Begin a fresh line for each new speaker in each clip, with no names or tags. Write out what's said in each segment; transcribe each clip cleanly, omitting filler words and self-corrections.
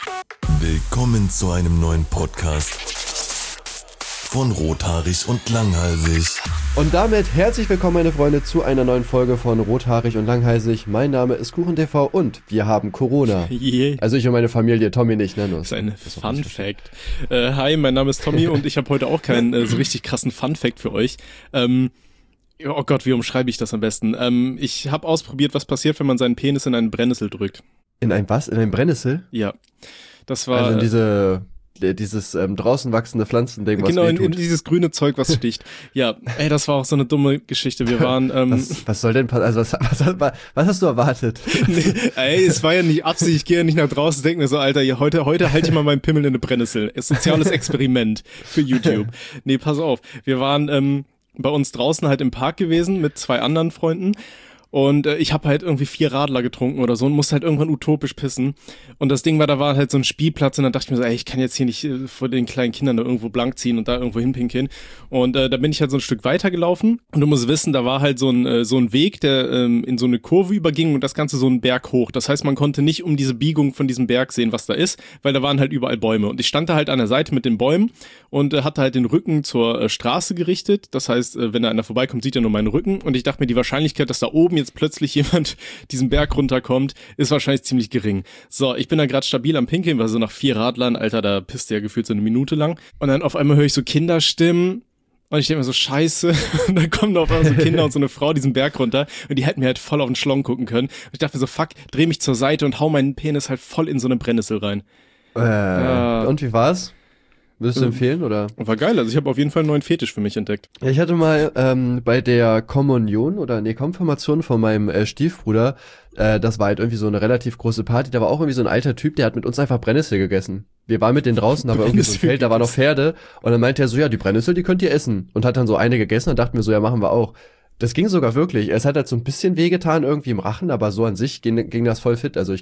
Willkommen zu einem neuen Podcast von Rothaarig und Langhalsig.
Und damit herzlich willkommen, meine Freunde, zu einer neuen Folge von Rothaarig und Langhalsig. Mein Name ist KuchenTV und wir haben Corona.
Yeah.
Also ich und meine Familie, Tommy nicht, ne?
Das ist ein Fun-Fact. Hi, mein Name ist Tommy und ich habe heute auch keinen so richtig krassen Fun-Fact für euch. Oh Gott, wie umschreibe ich das am besten? Ich habe ausprobiert, was passiert, wenn man seinen Penis in einen Brennnessel drückt.
In ein was? In ein Brennnessel?
Ja, das war...
Also in dieses draußen wachsende Pflanzending, was
genau,
wehtut.
in dieses grüne Zeug, was sticht. Ja, das war auch so eine dumme Geschichte. Wir waren...
Was soll denn passieren? Also was hast du erwartet?
Nee, es war ja nicht Absicht, ich gehe ja nicht nach draußen, denke mir so, Alter, heute halte ich mal meinen Pimmel in eine Brennnessel. Soziales Experiment für YouTube. Nee, pass auf. Wir waren bei uns draußen halt im Park gewesen mit 2 anderen Freunden. Und ich habe halt irgendwie 4 Radler getrunken oder so und musste halt irgendwann utopisch pissen. Und das Ding war, da war halt so ein Spielplatz und dann dachte ich mir so, ey, ich kann jetzt hier nicht vor den kleinen Kindern da irgendwo blank ziehen und da irgendwo hinpinkeln. Und da bin ich halt so ein Stück weiter gelaufen und du musst wissen, da war halt so ein Weg, der in so eine Kurve überging und das Ganze so einen Berg hoch. Das heißt, man konnte nicht um diese Biegung von diesem Berg sehen, was da ist, weil da waren halt überall Bäume. Und ich stand da halt an der Seite mit den Bäumen und hatte halt den Rücken zur Straße gerichtet. Das heißt, wenn da einer vorbeikommt, sieht er nur meinen Rücken. Und ich dachte mir, die Wahrscheinlichkeit, dass da oben jetzt plötzlich jemand diesen Berg runterkommt, ist wahrscheinlich ziemlich gering. So, ich bin da gerade stabil am Pinkeln, weil so nach 4 Radlern, Alter, da pisst ja gefühlt so eine Minute lang. Und dann auf einmal höre ich so Kinderstimmen. Und ich denke mir so, scheiße. Und dann kommen da auf einmal so Kinder und so eine Frau diesen Berg runter. Und die hätten mir halt voll auf den Schlong gucken können. Und ich dachte mir so, fuck, dreh mich zur Seite und hau meinen Penis halt voll in so eine Brennnessel rein.
Und wie war's? Würdest du empfehlen, oder?
War geil, also ich habe auf jeden Fall einen neuen Fetisch für mich entdeckt.
Ja, ich hatte mal bei der Konfirmation von meinem Stiefbruder, das war halt irgendwie so eine relativ große Party, da war auch irgendwie so ein alter Typ, der hat mit uns einfach Brennnessel gegessen. Wir waren mit denen draußen, da war irgendwie so ein Feld, da waren noch Pferde und dann meinte er so, ja, die Brennnessel, die könnt ihr essen. Und hat dann so eine gegessen und dachten wir so, ja, machen wir auch. Das ging sogar wirklich. Es hat halt so ein bisschen wehgetan irgendwie im Rachen, aber so an sich ging das voll fit. Also ich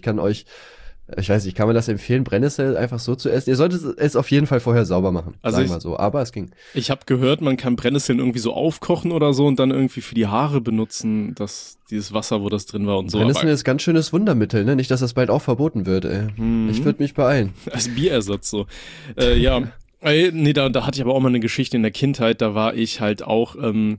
weiß nicht, kann man das empfehlen, Brennnessel einfach so zu essen? Ihr solltet es auf jeden Fall vorher sauber machen,
also
sagen wir so. Aber es ging.
Ich habe gehört, man kann Brennnesseln irgendwie so aufkochen oder so und dann irgendwie für die Haare benutzen, dieses Wasser, wo das drin war und so.
Brennnesseln ist ganz schönes Wundermittel, ne? Nicht, dass das bald auch verboten wird, ey. Ich würde mich beeilen.
Als Bierersatz so. Ja, nee, da hatte ich aber auch mal eine Geschichte in der Kindheit, da war ich halt auch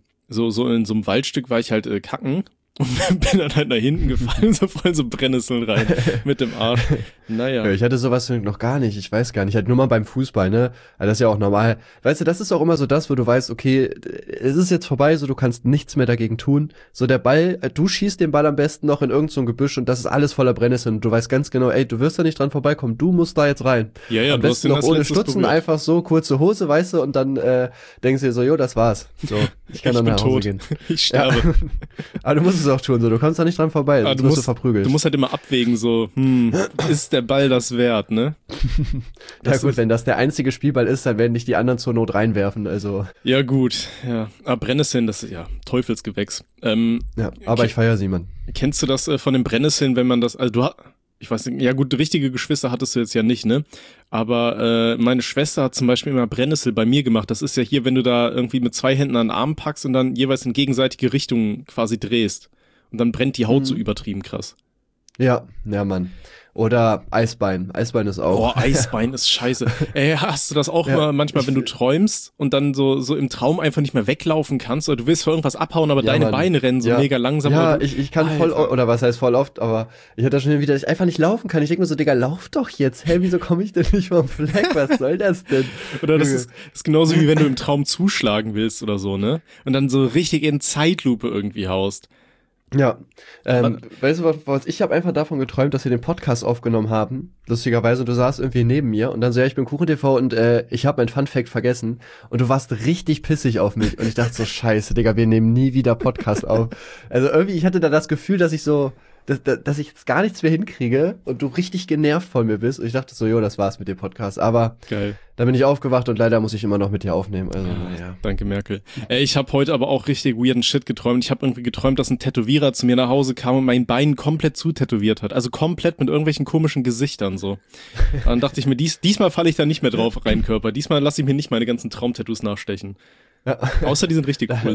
so in so einem Waldstück war ich halt kacken. Und bin dann halt nach hinten gefallen, so voll so Brennnesseln rein mit dem Arsch. Naja.
Ich hatte sowas noch gar nicht, ich weiß gar nicht. Halt nur mal beim Fußball, ne? Also das ist ja auch normal. Weißt du, das ist auch immer so das, wo du weißt, okay, es ist jetzt vorbei, so du kannst nichts mehr dagegen tun. So der Ball, du schießt den Ball am besten noch in irgend so ein Gebüsch und das ist alles voller Brennnesseln. Und du weißt ganz genau, ey, du wirst da nicht dran vorbeikommen, du musst da jetzt rein.
Ja,
am besten noch ohne Stutzen, einfach so, kurze Hose, weißt du, und dann denkst du dir so, jo, das war's. So, ich kann dann nach Hause gehen.
Ich sterbe.
Ja. Aber du musst es auch tun, so, du kommst da nicht dran vorbei, du musst verprügelt.
Du musst halt immer abwägen, so, ist der Ball das wert, ne?
Ja gut, wenn das der einzige Spielball ist, dann werden nicht die anderen zur Not reinwerfen, also.
Ja gut, ja. Aber Brennnesseln, das ist ja Teufelsgewächs.
Ja, aber ich feiere sie, Mann.
Kennst du das von den Brennnesseln, wenn man das, also ich weiß nicht, ja gut, richtige Geschwister hattest du jetzt ja nicht, ne? Aber meine Schwester hat zum Beispiel immer Brennnessel bei mir gemacht. Das ist ja hier, wenn du da irgendwie mit 2 Händen an den Arm packst und dann jeweils in gegenseitige Richtungen quasi drehst. Und dann brennt die Haut so übertrieben krass.
Ja, Mann. Oder Eisbein. Eisbein ist auch.
Boah, Eisbein ist scheiße. Ey, hast du das auch immer manchmal, wenn du träumst und dann so im Traum einfach nicht mehr weglaufen kannst oder du willst vor irgendwas abhauen, aber deine Beine rennen so mega langsam.
Ja, ich kann voll, oder was heißt voll oft, aber ich hatte schon wieder, dass ich einfach nicht laufen kann. Ich denke mir so, Digga, lauf doch jetzt. Hä, wieso komme ich denn nicht vom Fleck? Was soll das denn?
Oder das ist genauso wie wenn du im Traum zuschlagen willst oder so, ne? Und dann so richtig in Zeitlupe irgendwie haust.
Ja, weißt du was, ich habe einfach davon geträumt, dass wir den Podcast aufgenommen haben, lustigerweise, und du saßt irgendwie neben mir und dann so, ja, ich bin KuchenTV und ich habe mein Funfact vergessen und du warst richtig pissig auf mich und ich dachte so, scheiße, Digga, wir nehmen nie wieder Podcast auf. Also irgendwie, ich hatte da das Gefühl, dass ich jetzt gar nichts mehr hinkriege und du richtig genervt von mir bist und ich dachte so, jo, das war's mit dem Podcast, aber
geil.
Dann bin ich aufgewacht und leider muss ich immer noch mit dir aufnehmen. Also, naja.
Danke, Merkel. Ich habe heute aber auch richtig weirden Shit geträumt. Ich habe irgendwie geträumt, dass ein Tätowierer zu mir nach Hause kam und mein Bein komplett zutätowiert hat. Also komplett mit irgendwelchen komischen Gesichtern so. Dann dachte ich mir, diesmal falle ich da nicht mehr drauf rein, Körper. Diesmal lasse ich mir nicht meine ganzen Traumtattoos nachstechen. Ja. Außer die sind richtig cool so.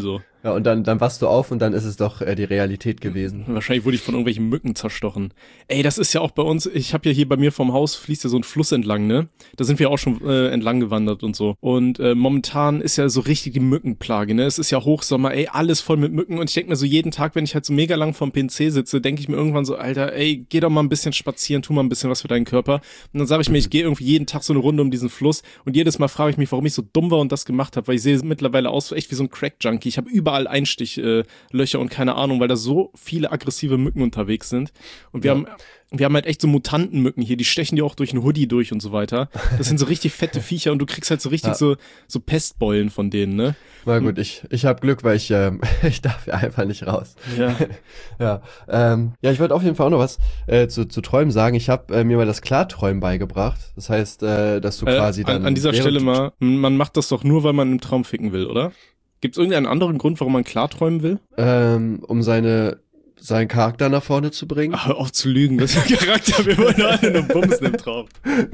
Ja, und dann wachst du auf und dann ist es doch die Realität gewesen.
Wahrscheinlich wurde ich von irgendwelchen Mücken zerstochen. Ey, das ist ja auch bei uns, ich habe ja hier bei mir vom Haus fließt ja so ein Fluss entlang, ne? Da sind wir auch schon entlang gewandert und so. Und momentan ist ja so richtig die Mückenplage, ne? Es ist ja Hochsommer, ey, alles voll mit Mücken. Und ich denke mir so jeden Tag, wenn ich halt so mega lang vorm PC sitze, denke ich mir irgendwann so, Alter, ey, geh doch mal ein bisschen spazieren, tu mal ein bisschen was für deinen Körper. Und dann sage ich mir, ich gehe irgendwie jeden Tag so eine Runde um diesen Fluss. Und jedes Mal frage ich mich, warum ich so dumm war und das gemacht habe, weil ich sehe mittlerweile aus echt wie so ein Crack-Junkie. Ich habe überall Einstichlöcher und keine Ahnung, weil da so viele aggressive Mücken unterwegs sind. Und wir haben halt echt so Mutantenmücken hier, die stechen dir auch durch einen Hoodie durch und so weiter. Das sind so richtig fette Viecher und du kriegst halt so richtig so Pestbeulen von denen, ne?
Na gut, ich habe Glück, weil ich darf ja einfach nicht raus.
Ja.
Ja, ich wollte auf jeden Fall auch noch was zu Träumen sagen. Ich habe mir mal das Klarträumen beigebracht. Das heißt, dass du quasi dann...
An dieser Stelle mal, man macht das doch nur, weil man im Traum ficken will, oder? Gibt es irgendeinen anderen Grund, warum man klarträumen will?
Um seinen Charakter nach vorne zu bringen.
Ach, hör auf zu lügen, das ist ein Charakter, wir wollen alle nur bumsen im Traum.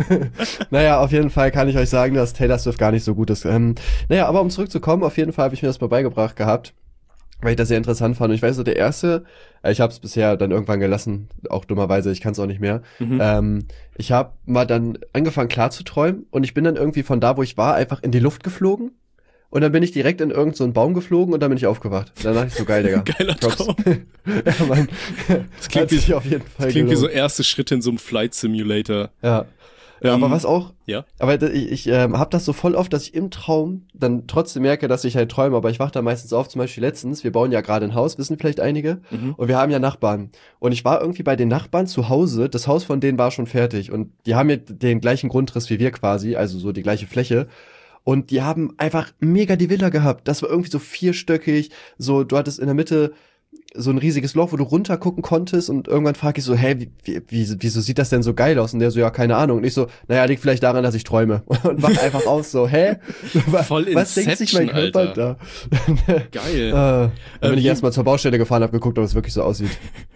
Naja, auf jeden Fall kann ich euch sagen, dass Taylor Swift gar nicht so gut ist. Naja, aber um zurückzukommen, auf jeden Fall habe ich mir das mal beigebracht gehabt, weil ich das sehr interessant fand. Und ich weiß so, der erste, ich habe es bisher dann irgendwann gelassen, auch dummerweise, ich kann es auch nicht mehr. Ich habe mal dann angefangen klar zu träumen und ich bin dann irgendwie von da, wo ich war, einfach in die Luft geflogen. Und dann bin ich direkt in irgendeinen so einen Baum geflogen und dann bin ich aufgewacht. Danach ist so geil, Digga.
Geiler Traum.
Ja, Mann.
Das klingt, wie so erste Schritte in so einem Flight Simulator.
Ja. Aber was auch,
ja?
Aber ich habe das so voll oft, dass ich im Traum dann trotzdem merke, dass ich halt träume, aber ich wach da meistens auf, zum Beispiel letztens, wir bauen ja gerade ein Haus, wissen vielleicht einige, und wir haben ja Nachbarn. Und ich war irgendwie bei den Nachbarn zu Hause, das Haus von denen war schon fertig und die haben ja den gleichen Grundriss wie wir quasi, also so die gleiche Fläche. Und die haben einfach mega die Villa gehabt. Das war irgendwie so vierstöckig, so du hattest in der Mitte so ein riesiges Loch, wo du runter gucken konntest und irgendwann frage ich so, wieso sieht das denn so geil aus? Und der so, ja, keine Ahnung. Und ich so, naja, liegt vielleicht daran, dass ich träume. Und wach einfach aus so,
Voll
was denkt sich mein Körper
Alter.
da?
Geil.
Dann bin ich erstmal zur Baustelle gefahren, hab geguckt, ob es wirklich so aussieht.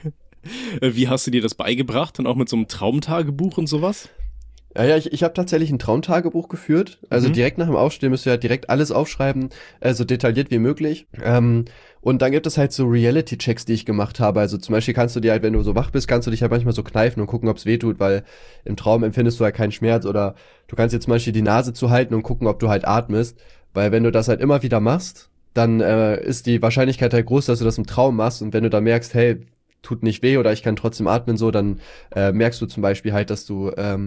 Wie hast du dir das beigebracht? Und auch mit so einem Traumtagebuch und sowas?
Ja, ich habe tatsächlich ein Traumtagebuch geführt. Also direkt nach dem Aufstehen müsst ihr ja direkt alles aufschreiben, so detailliert wie möglich. Und dann gibt es halt so Reality-Checks, die ich gemacht habe. Also zum Beispiel kannst du dir halt, wenn du so wach bist, kannst du dich halt manchmal so kneifen und gucken, ob es weh tut, weil im Traum empfindest du halt keinen Schmerz. Oder du kannst dir zum Beispiel die Nase zuhalten und gucken, ob du halt atmest. Weil wenn du das halt immer wieder machst, dann ist die Wahrscheinlichkeit halt groß, dass du das im Traum machst. Und wenn du dann merkst, hey, tut nicht weh oder ich kann trotzdem atmen, so, dann merkst du zum Beispiel halt, dass du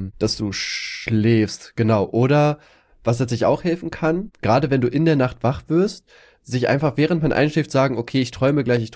schläfst, genau. Oder was tatsächlich auch helfen kann, gerade wenn du in der Nacht wach wirst, sich einfach während man einschläft sagen, okay, ich träume gleich.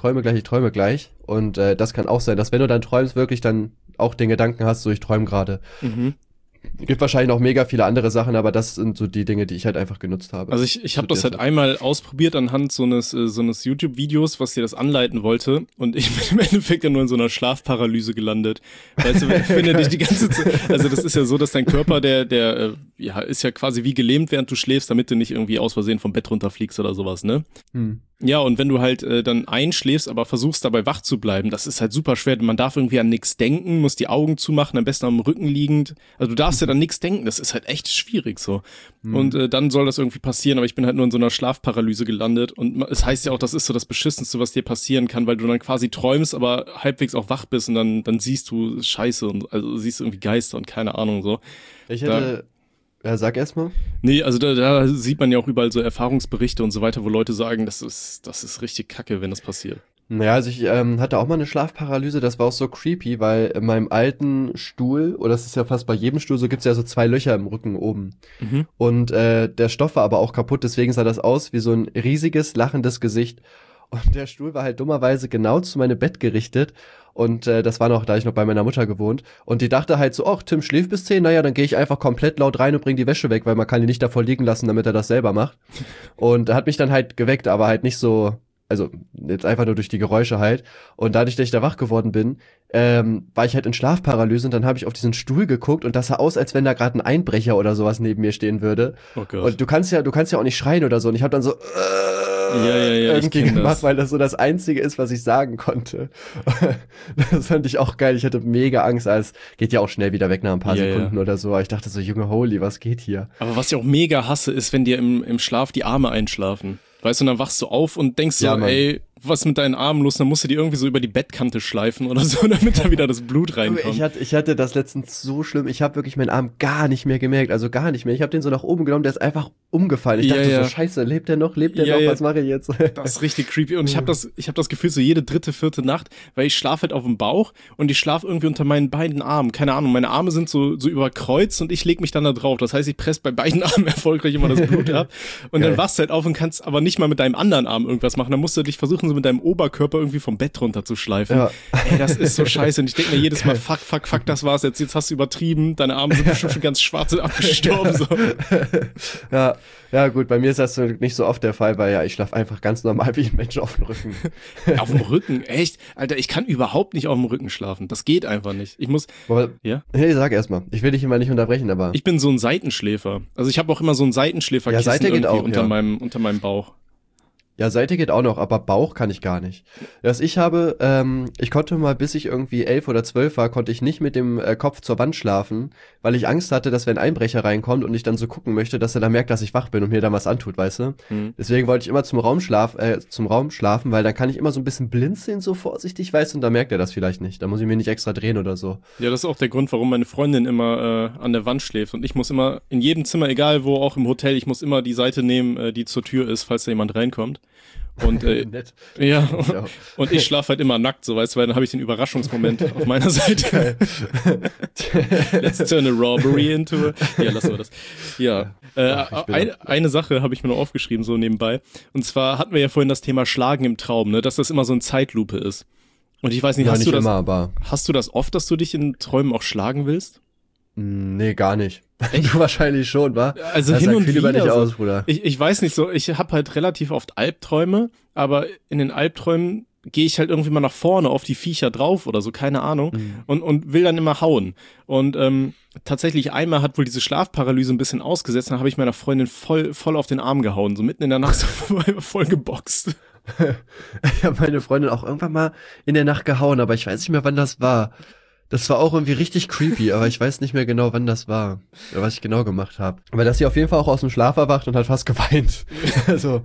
Und das kann auch sein, dass wenn du dann träumst, wirklich dann auch den Gedanken hast, so ich träume gerade. Gibt wahrscheinlich noch mega viele andere Sachen, aber das sind so die Dinge, die ich halt einfach genutzt habe.
Also ich habe das halt einmal ausprobiert anhand so eines YouTube-Videos, was dir das anleiten wollte, und ich bin im Endeffekt ja nur in so einer Schlafparalyse gelandet. Weißt du, ich finde dich die ganze Zeit, also das ist ja so, dass dein Körper, der ist ja quasi wie gelähmt, während du schläfst, damit du nicht irgendwie aus Versehen vom Bett runterfliegst oder sowas, ne? Ja, und wenn du halt dann einschläfst, aber versuchst dabei wach zu bleiben, das ist halt super schwer. Man darf irgendwie an nichts denken, muss die Augen zumachen, am besten am Rücken liegend. Also du darfst ja dann nichts denken, das ist halt echt schwierig so. Und dann soll das irgendwie passieren, aber ich bin halt nur in so einer Schlafparalyse gelandet. Und es heißt ja auch, das ist so das Beschissenste, was dir passieren kann, weil du dann quasi träumst, aber halbwegs auch wach bist und dann siehst du Scheiße und also siehst du irgendwie Geister und keine Ahnung so.
Ja, sag erst mal.
Nee, also da sieht man ja auch überall so Erfahrungsberichte und so weiter, wo Leute sagen, das ist richtig kacke, wenn das passiert.
Naja, also ich hatte auch mal eine Schlafparalyse, das war auch so creepy, weil in meinem alten Stuhl, oder das ist ja fast bei jedem Stuhl, so gibt's ja so 2 Löcher im Rücken oben. Und der Stoff war aber auch kaputt, deswegen sah das aus wie so ein riesiges, lachendes Gesicht. Und der Stuhl war halt dummerweise genau zu meinem Bett gerichtet. Und das war noch, da ich noch bei meiner Mutter gewohnt. Und die dachte halt so, ach, Tim schläft bis 10, naja, dann gehe ich einfach komplett laut rein und bring die Wäsche weg, weil man kann die nicht davor liegen lassen, damit er das selber macht. Und er hat mich dann halt geweckt, aber halt nicht so, also jetzt einfach nur durch die Geräusche halt. Und dadurch, dass ich da wach geworden bin, war ich halt in Schlafparalyse und dann habe ich auf diesen Stuhl geguckt und das sah aus, als wenn da gerade ein Einbrecher oder sowas neben mir stehen würde. Oh Gott. Und du kannst ja auch nicht schreien oder so. Und ich habe dann so irgendwie gemacht, weil das so das Einzige ist, was ich sagen konnte. Das fand ich auch geil. Ich hatte mega Angst, als geht ja auch schnell wieder weg nach ein paar Sekunden oder so. Aber ich dachte so, Junge, holy, was geht hier?
Aber was ich auch mega hasse, ist, wenn dir im Schlaf die Arme einschlafen. Weißt du, und dann wachst du auf und denkst so,
Ja, Mann.
ey, was ist mit deinen Armen los? Dann musst du die irgendwie so über die Bettkante schleifen oder so, damit da wieder das Blut reinkommt.
Ich hatte das letztens so schlimm. Ich habe wirklich meinen Arm gar nicht mehr gemerkt, also gar nicht mehr. Ich habe den so nach oben genommen, der ist einfach umgefallen. Ich
Ja,
dachte
ja.
so, scheiße, lebt der noch?
Ja,
Was mache ich jetzt?
Das ist richtig creepy. Und ich habe das Gefühl so jede dritte, vierte Nacht, weil ich schlafe halt auf dem Bauch und ich schlafe irgendwie unter meinen beiden Armen. Keine Ahnung, meine Arme sind so überkreuzt und ich lege mich dann da drauf. Das heißt, ich presse bei beiden Armen erfolgreich immer das Blut ab. Und dann wachst du halt auf und kannst aber nicht mal mit deinem anderen Arm irgendwas machen. Dann musst du dich versuchen, so mit deinem Oberkörper irgendwie vom Bett runter zu schleifen.
Ja.
Ey, das ist so scheiße. Und ich denke mir jedes Mal, fuck, das war's jetzt. Jetzt hast du übertrieben. Deine Arme sind bestimmt schon ganz schwarz und abgestorben. So.
Ja, gut, bei mir ist das so nicht so oft der Fall, weil ja, ich schlafe einfach ganz normal wie ein Mensch auf dem Rücken.
Auf dem Rücken? Echt? Alter, ich kann überhaupt nicht auf dem Rücken schlafen. Das geht einfach nicht. Ich muss,
Aber,
ja?
Hey, sag erst mal. Ich will dich immer nicht unterbrechen, aber.
Ich bin so ein Seitenschläfer. Also ich habe auch immer so ein Seitenschläferkissen
Ja, Seite geht
irgendwie
auch,
unter
ja.
unter meinem Bauch.
Ja, Seite geht auch noch, aber Bauch kann ich gar nicht. Was ich habe, ich konnte mal, bis ich irgendwie 11 oder 12 war, konnte ich nicht mit dem Kopf zur Wand schlafen, weil ich Angst hatte, dass wenn ein Einbrecher reinkommt und ich dann so gucken möchte, dass er dann merkt, dass ich wach bin und mir dann was antut, weißt du? Deswegen wollte ich immer zum Raum schlafen, weil dann kann ich immer so ein bisschen blinzeln, so vorsichtig, weißt du, und dann merkt er das vielleicht nicht. Da muss ich mir nicht extra drehen oder so.
Ja, das ist auch der Grund, warum meine Freundin immer an der Wand schläft. Und ich muss immer in jedem Zimmer, egal wo, auch im Hotel, ich muss immer die Seite nehmen, die zur Tür ist, falls da jemand reinkommt. Und
Nett.
ja,
Ja.
und ich schlafe halt immer nackt, so weißt du, weil dann habe ich den Überraschungsmoment auf meiner Seite. Let's turn a robbery into a... Ja, lassen wir das. Ja, eine Sache habe ich mir noch aufgeschrieben, so nebenbei. Und zwar hatten wir ja vorhin das Thema Schlagen im Traum, ne, dass das immer so eine Zeitlupe ist. Und ich weiß nicht,
Ja,
hast
nicht
du das,
immer, aber
hast du das oft, dass du dich in Träumen auch schlagen willst?
nee, gar nicht. Du wahrscheinlich schon, wa?
Also
Das
hin
sagt
und
viel
wieder
über dich
so.
aus, Bruder.
Ich weiß nicht so, ich habe halt relativ oft Albträume, aber in den Albträumen gehe ich halt irgendwie mal nach vorne auf die Viecher drauf oder so, keine Ahnung, und will dann immer hauen. Und tatsächlich einmal hat wohl diese Schlafparalyse ein bisschen ausgesetzt, dann habe ich meiner Freundin voll auf den Arm gehauen, so mitten in der Nacht so voll geboxt.
Ich habe meine Freundin auch irgendwann mal in der Nacht gehauen, aber ich weiß nicht mehr, wann das war. Das war auch irgendwie richtig creepy, aber ich weiß nicht mehr genau, wann das war, was ich genau gemacht habe. Aber dass sie auf jeden Fall auch aus dem Schlaf erwacht und hat fast geweint. Also.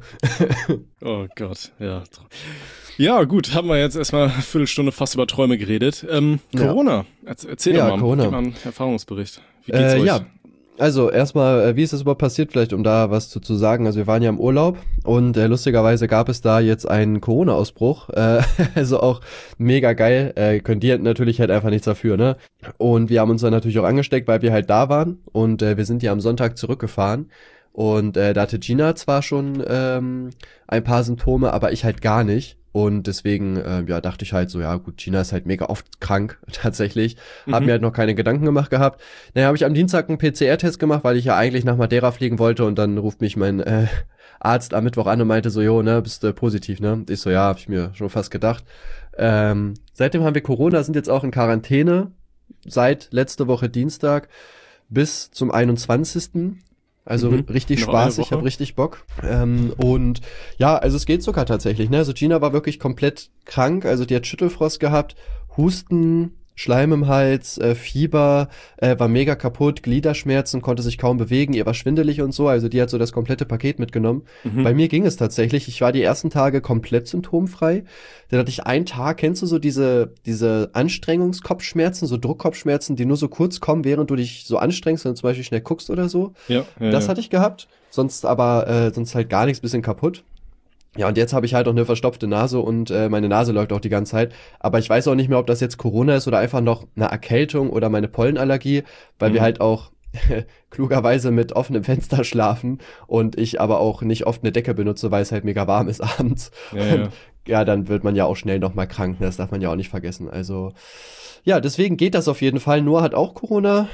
Oh Gott, ja. Ja, gut, haben wir jetzt erstmal eine Viertelstunde fast über Träume geredet. Corona, erzähl doch mal,
Corona.
gib mal einen Erfahrungsbericht. Wie geht's euch?
Ja, also erstmal, wie ist das überhaupt passiert, vielleicht um da was zu sagen. Also wir waren ja im Urlaub und lustigerweise gab es da jetzt einen Corona-Ausbruch. Also auch mega geil. Können die natürlich halt einfach nichts dafür, ne? Und wir haben uns dann natürlich auch angesteckt, weil wir halt da waren und wir sind ja am Sonntag zurückgefahren. Und da hatte Gina zwar schon ein paar Symptome, aber ich halt gar nicht. Und deswegen, dachte ich halt so, ja gut, Gina ist halt mega oft krank, tatsächlich. Hab mir halt noch keine Gedanken gemacht gehabt. Naja, habe ich am Dienstag einen PCR-Test gemacht, weil ich ja eigentlich nach Madeira fliegen wollte. Und dann ruft mich mein Arzt am Mittwoch an und meinte so, jo, ne, bist du positiv, ne? Ich so, ja, hab ich mir schon fast gedacht. Seitdem haben wir Corona, sind jetzt auch in Quarantäne. Seit letzte Woche Dienstag bis zum 21. Also richtig
Noch
Spaß,
eine
ich habe
Woche.
richtig Bock. Und ja, also es geht sogar tatsächlich, ne? Also Gina war wirklich komplett krank, also die hat Schüttelfrost gehabt, Husten, Schleim im Hals, Fieber, war mega kaputt, Gliederschmerzen, konnte sich kaum bewegen, ihr war schwindelig und so, also die hat so das komplette Paket mitgenommen. Bei mir ging es tatsächlich, ich war die ersten Tage komplett symptomfrei. Dann hatte ich einen Tag, kennst du so diese Anstrengungskopfschmerzen, so Druckkopfschmerzen, die nur so kurz kommen, während du dich so anstrengst, wenn du zum Beispiel schnell guckst oder so.
Ja,
Das hatte ich gehabt, sonst halt gar nichts, bisschen kaputt. Ja, und jetzt habe ich halt auch eine verstopfte Nase und meine Nase läuft auch die ganze Zeit. Aber ich weiß auch nicht mehr, ob das jetzt Corona ist oder einfach noch eine Erkältung oder meine Pollenallergie, weil wir halt auch klugerweise mit offenem Fenster schlafen und ich aber auch nicht oft eine Decke benutze, weil es halt mega warm ist abends.
Ja.
Ja, dann wird man ja auch schnell nochmal krank, das darf man ja auch nicht vergessen. Also ja, deswegen geht das auf jeden Fall. Noah hat auch Corona.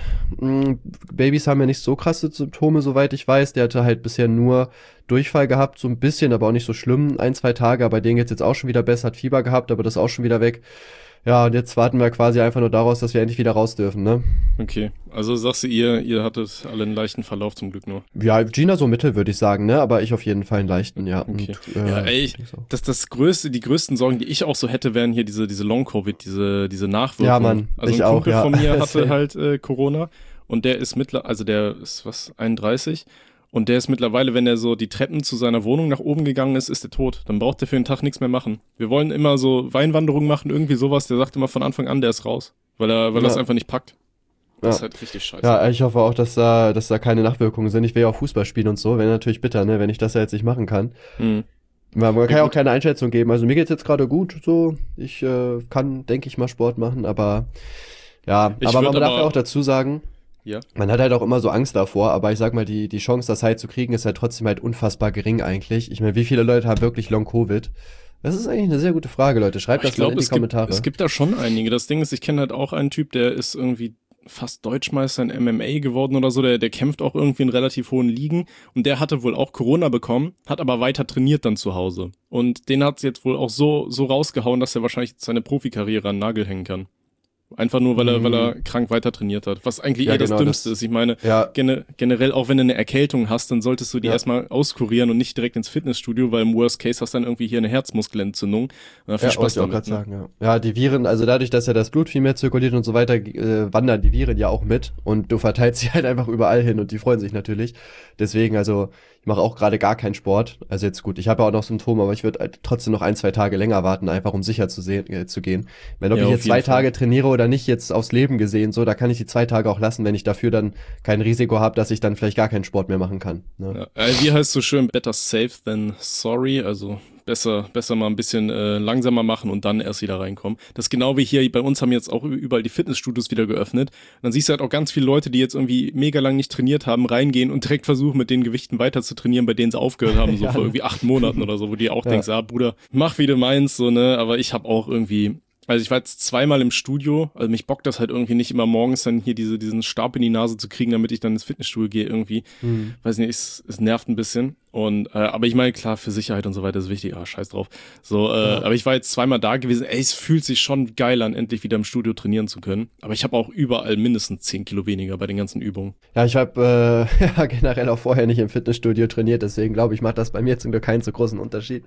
Babys haben ja nicht so krasse Symptome, soweit ich weiß. Der hatte halt bisher nur Durchfall gehabt, so ein bisschen, aber auch nicht so schlimm. 1-2 Tage, aber denen geht's jetzt auch schon wieder besser. Hat Fieber gehabt, aber das ist auch schon wieder weg. Ja, und jetzt warten wir quasi einfach nur daraus, dass wir endlich wieder raus dürfen, ne?
Okay, also sagst du, ihr hattet alle einen leichten Verlauf zum Glück nur.
Ja, Gina so mittel, würde ich sagen, ne? Aber ich auf jeden Fall einen leichten, ja.
Okay.
Und,
Ja, ey, die größten Sorgen, die ich auch so hätte, wären hier diese Long-Covid, diese Nachwirkungen.
Ja, Mann,
also
ich
ein Kumpel
auch, ja.
von mir hatte halt Corona und der ist der ist 31 Und der ist mittlerweile, wenn er so die Treppen zu seiner Wohnung nach oben gegangen ist, ist er tot. Dann braucht er für den Tag nichts mehr machen. Wir wollen immer so Weinwanderungen machen, irgendwie sowas. Der sagt immer von Anfang an, der ist raus. Weil er das einfach nicht packt. Das ist halt richtig scheiße.
Ja, ich hoffe auch, dass da keine Nachwirkungen sind. Ich will ja auch Fußball spielen und so. Wäre natürlich bitter, ne, wenn ich das ja jetzt nicht machen kann. Man kann ja auch keine Einschätzung geben. Also mir geht's jetzt gerade gut, so. Ich kann, denke ich mal, Sport machen, aber ja. Aber man darf ja auch dazu sagen, man hat halt auch immer so Angst davor, aber ich sag mal, die Chance, das halt zu kriegen, ist halt trotzdem halt unfassbar gering eigentlich. Ich meine, wie viele Leute haben wirklich Long-Covid? Das ist eigentlich eine sehr gute Frage, Leute. Schreibt das mal in die Kommentare.
Es gibt da schon einige. Das Ding ist, ich kenne halt auch einen Typ, der ist irgendwie fast Deutschmeister in MMA geworden oder so, der kämpft auch irgendwie in relativ hohen Ligen und der hatte wohl auch Corona bekommen, hat aber weiter trainiert dann zu Hause. Und den hat's jetzt wohl auch so rausgehauen, dass er wahrscheinlich jetzt seine Profikarriere an den Nagel hängen kann. Einfach nur, weil er krank weiter trainiert hat. Was eigentlich eher das Dümmste ist. Ich meine, generell, auch wenn du eine Erkältung hast, dann solltest du die erstmal auskurieren und nicht direkt ins Fitnessstudio, weil im Worst Case hast du dann irgendwie hier eine Herzmuskelentzündung. Und dann viel Spaß damit.
Ja, die Viren, also dadurch, dass ja das Blut viel mehr zirkuliert und so weiter, wandern die Viren ja auch mit und du verteilst sie halt einfach überall hin und die freuen sich natürlich. Deswegen, also ich mache auch gerade gar keinen Sport. Also jetzt gut, ich habe ja auch noch Symptome, aber ich würde halt trotzdem noch 1-2 Tage länger warten, einfach um sicher zu gehen. Wenn ich jetzt 2 Tage trainiere oder nicht, jetzt aufs Leben gesehen, so, da kann ich die 2 Tage auch lassen, wenn ich dafür dann kein Risiko habe, dass ich dann vielleicht gar keinen Sport mehr machen kann. Ne?
Ja, wie heißt so schön, better safe than sorry, also besser mal ein bisschen langsamer machen und dann erst wieder reinkommen. Das ist genau wie hier, bei uns haben jetzt auch überall die Fitnessstudios wieder geöffnet. Und dann siehst du halt auch ganz viele Leute, die jetzt irgendwie mega lang nicht trainiert haben, reingehen und direkt versuchen, mit den Gewichten weiter zu trainieren, bei denen sie aufgehört haben, so vor irgendwie 8 Monaten oder so, wo die auch denkst, Bruder, mach wie du meinst, so, ne, aber ich habe auch irgendwie, also ich war jetzt 2-mal im Studio, also mich bockt das halt irgendwie nicht immer morgens dann hier diesen Stab in die Nase zu kriegen, damit ich dann ins Fitnessstudio gehe irgendwie. Weiß nicht, es nervt ein bisschen. Und aber ich meine, klar, für Sicherheit und so weiter ist wichtig, scheiß drauf. So, aber ich war jetzt 2-mal da gewesen, es fühlt sich schon geil an, endlich wieder im Studio trainieren zu können. Aber ich habe auch überall mindestens 10 Kilo weniger bei den ganzen Übungen.
Ja, ich habe generell auch vorher nicht im Fitnessstudio trainiert, deswegen glaube ich, macht das bei mir zum Glück keinen so großen Unterschied.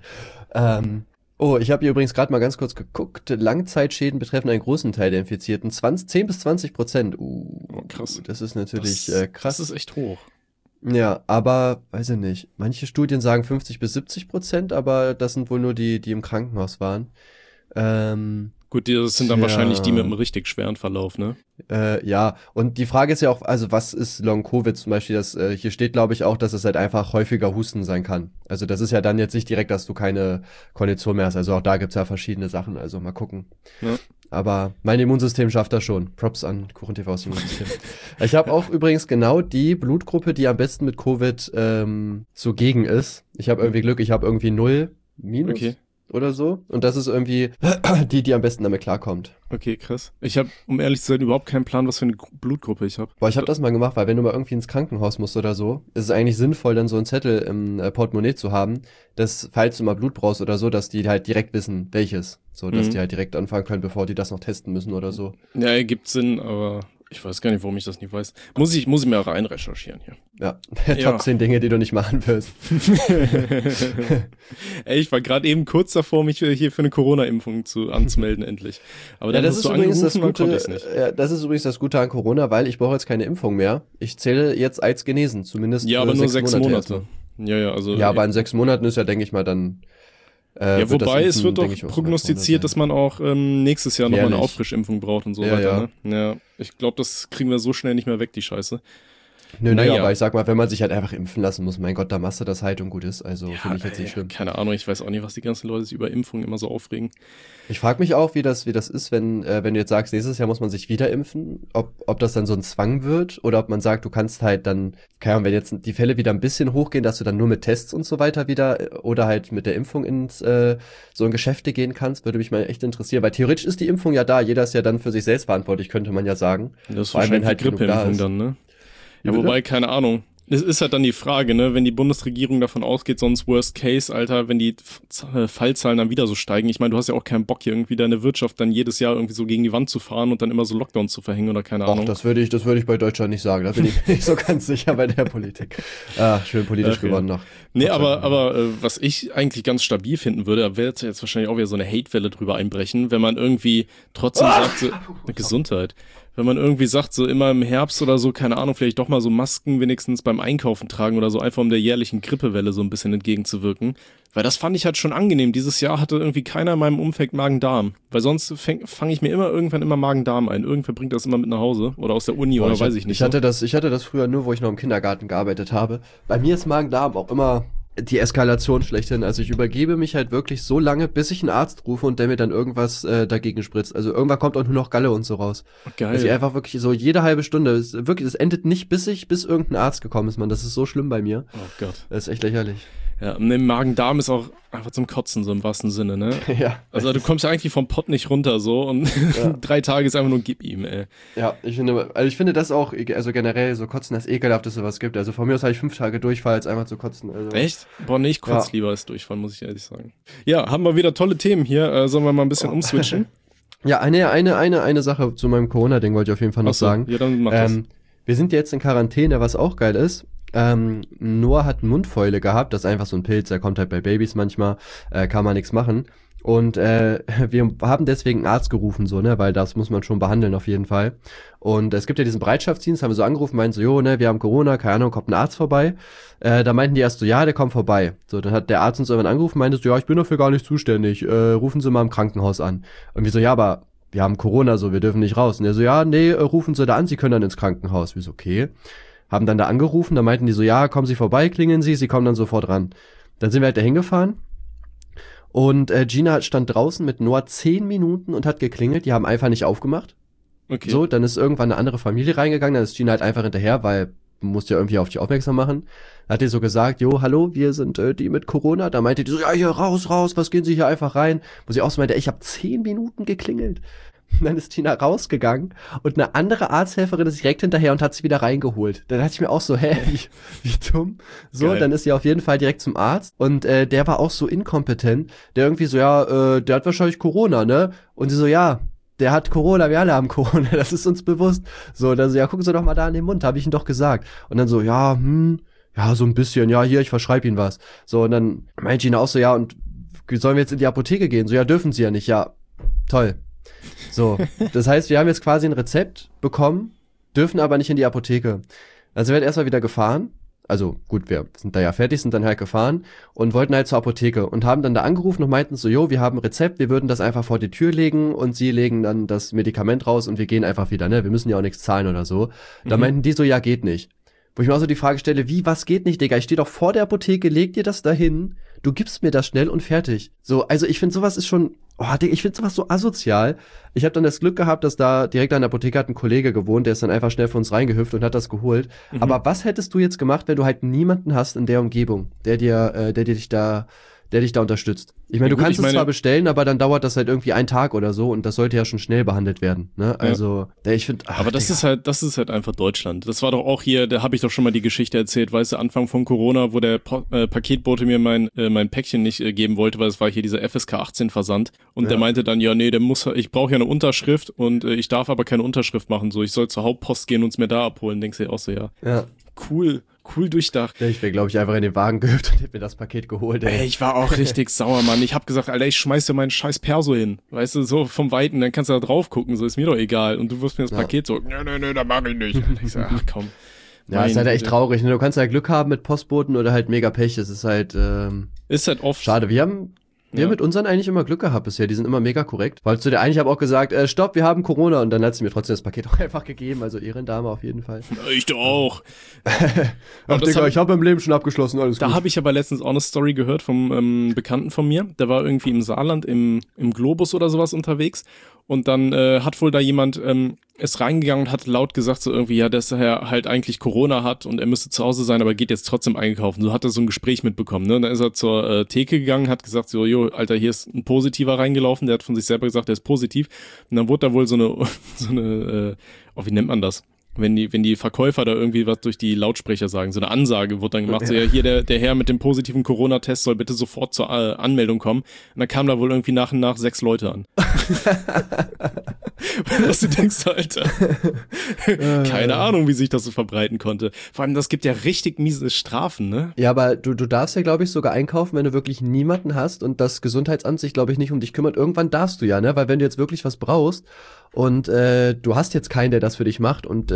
Ich habe hier übrigens gerade mal ganz kurz geguckt. Langzeitschäden betreffen einen großen Teil der Infizierten. 10-20%.
Krass.
Das ist natürlich krass.
Das ist echt hoch.
Ja, aber, weiß ich nicht. Manche Studien sagen 50-70%, aber das sind wohl nur die im Krankenhaus waren.
Gut, das sind dann wahrscheinlich die mit einem richtig schweren Verlauf, ne?
Ja, und die Frage ist ja auch, also was ist Long-Covid zum Beispiel? Hier steht, glaube ich, auch, dass es halt einfach häufiger Husten sein kann. Also das ist ja dann jetzt nicht direkt, dass du keine Kondition mehr hast. Also auch da gibt's ja verschiedene Sachen, also mal gucken. Ja. Aber mein Immunsystem schafft das schon. Props an KuchenTVs Immunsystem. Ich habe auch übrigens genau die Blutgruppe, die am besten mit Covid zugegen ist. Ich habe irgendwie Glück, ich habe irgendwie 0 minus. Okay. Oder so. Und das ist irgendwie die am besten damit klarkommt.
Okay, krass. Ich habe, um ehrlich zu sein, überhaupt keinen Plan, was für eine Blutgruppe ich habe.
Boah, ich habe das mal gemacht, weil wenn du mal irgendwie ins Krankenhaus musst oder so, ist es eigentlich sinnvoll, dann so einen Zettel im Portemonnaie zu haben, dass, falls du mal Blut brauchst oder so, dass die halt direkt wissen, welches. So, dass die halt direkt anfangen können, bevor die das noch testen müssen oder so.
Ja, ergibt Sinn, aber ich weiß gar nicht, warum ich das nicht weiß. Muss ich mir auch rein recherchieren hier.
Ja, Top 10 Dinge, die du nicht machen wirst.
Ey, ich war gerade eben kurz davor, mich hier für eine Corona-Impfung anzumelden, endlich. Aber dann
das ist übrigens das Gute, das ist übrigens das Gute an Corona, weil ich brauche jetzt keine Impfung mehr. Ich zähle jetzt als genesen, zumindest.
Ja, aber nur 6 Monate.
Ja, aber in 6 Monaten ist ja, denke ich mal, dann
wobei es wird doch prognostiziert, dass man auch nächstes Jahr nochmal eine Auffrischimpfung braucht und so weiter. Ne? Ja, ich glaube, das kriegen wir so schnell nicht mehr weg, die Scheiße.
Nö, aber ich sag mal, wenn man sich halt einfach impfen lassen muss, mein Gott, da machst du das halt und gut ist. Also finde ich jetzt nicht schlimm.
Keine Ahnung, ich weiß auch nicht, was die ganzen Leute sich über Impfungen immer so aufregen.
Ich frage mich auch, wie das ist, wenn du jetzt sagst, nächstes Jahr muss man sich wieder impfen, ob das dann so ein Zwang wird oder ob man sagt, du kannst halt dann, keine Ahnung, wenn jetzt die Fälle wieder ein bisschen hochgehen, dass du dann nur mit Tests und so weiter wieder oder halt mit der Impfung so in Geschäfte gehen kannst, würde mich mal echt interessieren, weil theoretisch ist die Impfung ja da, jeder ist ja dann für sich selbst verantwortlich, könnte man ja sagen.
Das ist wahrscheinlich halt Grippeimpfung dann, ne? Ja, wobei, keine Ahnung. Es ist halt dann die Frage, ne, wenn die Bundesregierung davon ausgeht, sonst Worst Case, Alter, wenn die Fallzahlen dann wieder so steigen. Ich meine, du hast ja auch keinen Bock, hier irgendwie deine Wirtschaft dann jedes Jahr irgendwie so gegen die Wand zu fahren und dann immer so Lockdowns zu verhängen oder keine Ahnung.
Das würde ich bei Deutschland nicht sagen. Da bin ich nicht so ganz sicher bei der Politik. Schön politisch geworden noch.
Nee, aber was ich eigentlich ganz stabil finden würde, da wird jetzt wahrscheinlich auch wieder so eine Hate-Welle drüber einbrechen, wenn man irgendwie trotzdem sagt, Gesundheit. Wenn man irgendwie sagt, so immer im Herbst oder so, keine Ahnung, vielleicht doch mal so Masken wenigstens beim Einkaufen tragen oder so, einfach um der jährlichen Grippewelle so ein bisschen entgegenzuwirken. Weil das fand ich halt schon angenehm. Dieses Jahr hatte irgendwie keiner in meinem Umfeld Magen-Darm. Weil sonst fange ich mir irgendwann immer Magen-Darm ein. Irgendwer bringt das immer mit nach Hause oder aus der Uni oder weiß ich nicht.
Ich hatte das früher nur, wo ich noch im Kindergarten gearbeitet habe. Bei mir ist Magen-Darm auch immer die Eskalation schlechthin. Also ich übergebe mich halt wirklich so lange, bis ich einen Arzt rufe und der mir dann irgendwas dagegen spritzt. Also irgendwann kommt auch nur noch Galle und so raus.
Geil.
Also ich einfach wirklich so jede halbe Stunde. Es endet nicht, bis irgendein Arzt gekommen ist, Mann. Das ist so schlimm bei mir.
Oh Gott.
Das ist echt lächerlich.
Ja, und im Magen-Darm ist auch einfach zum Kotzen, so im wahrsten Sinne, ne?
Ja.
Also du kommst ja eigentlich vom Pott nicht runter, so, und 3 Tage ist einfach nur gib ihm, ey.
Ja, ich finde das auch, also generell so Kotzen das Ekelhafteste, was es gibt. Also von mir aus habe ich 5 Tage Durchfall, als einmal zu kotzen. Also.
Echt? Boah, nee, ich kotze lieber als Durchfall, muss ich ehrlich sagen. Ja, haben wir wieder tolle Themen hier, sollen wir mal ein bisschen umswitchen?
Ja, eine Sache zu meinem Corona-Ding wollte ich auf jeden Fall noch sagen.
Ja, dann mach das.
Wir sind jetzt in Quarantäne, was auch geil ist. Noah hat Mundfäule gehabt, das ist einfach so ein Pilz, der kommt halt bei Babys manchmal, kann man nichts machen. Und wir haben deswegen einen Arzt gerufen, so, ne, weil das muss man schon behandeln auf jeden Fall. Und es gibt ja diesen Bereitschaftsdienst, haben wir so angerufen, meinten so, jo, ne, wir haben Corona, keine Ahnung, kommt ein Arzt vorbei. Da meinten die erst so, ja, der kommt vorbei. So, dann hat der Arzt uns irgendwann angerufen, meinte so, ja, ich bin dafür gar nicht zuständig, rufen Sie mal im Krankenhaus an. Und wir so, ja, aber wir haben Corona, so, wir dürfen nicht raus. Und der so, ja, nee, rufen Sie da an, Sie können dann ins Krankenhaus. Wir so, okay. Haben dann da angerufen, da meinten die so, ja, kommen Sie vorbei, klingeln Sie kommen dann sofort ran. Dann sind wir halt da hingefahren und Gina stand draußen mit Noah 10 Minuten und hat geklingelt, die haben einfach nicht aufgemacht.
Okay.
So, dann ist irgendwann eine andere Familie reingegangen, dann ist Gina halt einfach hinterher, weil man musste ja irgendwie auf dich aufmerksam machen. Hat die so gesagt, jo, hallo, wir sind die mit Corona. Da meinte die so, ja, hier, raus, was gehen Sie hier einfach rein? Wo sie auch so meinte, ich habe 10 Minuten geklingelt. Und dann ist Tina rausgegangen und eine andere Arzthelferin ist direkt hinterher und hat sie wieder reingeholt. Dann dachte ich mir auch so, wie dumm. So,
Geil.
Dann ist sie auf jeden Fall direkt zum Arzt und der war auch so inkompetent. Der irgendwie so, ja, der hat wahrscheinlich Corona, ne? Und sie so, ja, der hat Corona, wir alle haben Corona, das ist uns bewusst. So, dann so, ja, gucken Sie doch mal da in den Mund, habe ich Ihnen doch gesagt. Und dann so, ja, so ein bisschen, ja, hier, ich verschreibe Ihnen was. So, und dann meint Gina auch so, ja, und sollen wir jetzt in die Apotheke gehen? So, ja, dürfen Sie ja nicht. Ja, toll. So, das heißt, wir haben jetzt quasi ein Rezept bekommen, dürfen aber nicht in die Apotheke. Also wir werden erstmal wieder gefahren, also gut, wir sind da ja fertig, sind dann halt gefahren und wollten halt zur Apotheke und haben dann da angerufen und meinten so, jo, wir haben ein Rezept, wir würden das einfach vor die Tür legen und sie legen dann das Medikament raus und wir gehen einfach wieder, ne, wir müssen ja auch nichts zahlen oder so. Da meinten die so, ja, geht nicht. Wo ich mir auch so die Frage stelle, was geht nicht, Digga? Ich stehe doch vor der Apotheke, leg dir das dahin, du gibst mir das schnell und fertig. So, also ich finde sowas ist schon, Digga, ich finde sowas so asozial. Ich habe dann das Glück gehabt, dass da direkt an der Apotheke hat ein Kollege gewohnt, der ist dann einfach schnell für uns reingehüpft und hat das geholt. Aber was hättest du jetzt gemacht, wenn du halt niemanden hast in der Umgebung, der dich da unterstützt? Ich meine, du kannst es zwar bestellen, aber dann dauert das halt irgendwie einen Tag oder so und das sollte ja schon schnell behandelt werden, ne? Also, ich finde,
aber das ist halt einfach Deutschland. Das war doch auch hier, da habe ich doch schon mal die Geschichte erzählt, weißt du, Anfang von Corona, wo der Paketbote mir mein Päckchen nicht geben wollte, weil es war hier dieser FSK 18 Versand und der meinte dann, ja, nee, ich brauche ja eine Unterschrift und ich darf aber keine Unterschrift machen, so, ich soll zur Hauptpost gehen und es mir da abholen, denkst du auch so, ja. Cool durchdacht.
Ich wäre, glaube ich, einfach in den Wagen gehüpft und hätte mir das Paket geholt, ey.
Ey, ich war auch richtig sauer, Mann. Ich hab gesagt, Alter, ich schmeiß dir meinen scheiß Perso hin. Weißt du, so vom Weiten, dann kannst du da drauf gucken, so ist mir doch egal. Und du wirst mir das Paket so, nee, da mach ich nicht. Und ich sag, ach komm.
Ja, ist halt echt traurig. Ne? Du kannst halt Glück haben mit Postboten oder halt mega Pech. Es ist halt
oft.
Schade. Wir haben mit unseren eigentlich immer Glück gehabt bisher. Die sind immer mega korrekt. Weil zu der eigentlich habe auch gesagt, stopp, wir haben Corona. Und dann hat sie mir trotzdem das Paket auch einfach gegeben. Also Ehrendame auf jeden Fall.
Ich doch auch.
Ach Digga, ich habe im Leben schon abgeschlossen, alles gut.
Da habe ich aber letztens auch eine Story gehört vom Bekannten von mir. Der war irgendwie im Saarland im Globus oder sowas unterwegs. Und dann hat wohl da jemand ist reingegangen und hat laut gesagt so irgendwie, ja, dass er halt eigentlich Corona hat und er müsste zu Hause sein, aber geht jetzt trotzdem einkaufen. So hat er so ein Gespräch mitbekommen, ne? Und dann ist er zur Theke gegangen, hat gesagt so, jo, Alter, hier ist ein Positiver reingelaufen, der hat von sich selber gesagt, der ist positiv. Und dann wurde da wohl so eine wie nennt man das? Wenn die Verkäufer da irgendwie was durch die Lautsprecher sagen, so eine Ansage wurde dann gemacht, so ja, hier der Herr mit dem positiven Corona-Test soll bitte sofort zur Anmeldung kommen. Und dann kamen da wohl irgendwie nach und nach 6 Leute an. Was du denkst, Alter. Keine Ahnung, wie sich das so verbreiten konnte. Vor allem, das gibt ja richtig miese Strafen, ne?
Ja, aber du darfst ja, glaube ich, sogar einkaufen, wenn du wirklich niemanden hast und das Gesundheitsamt sich, glaube ich, nicht um dich kümmert. Irgendwann darfst du ja, ne? Weil wenn du jetzt wirklich was brauchst und du hast jetzt keinen, der das für dich macht und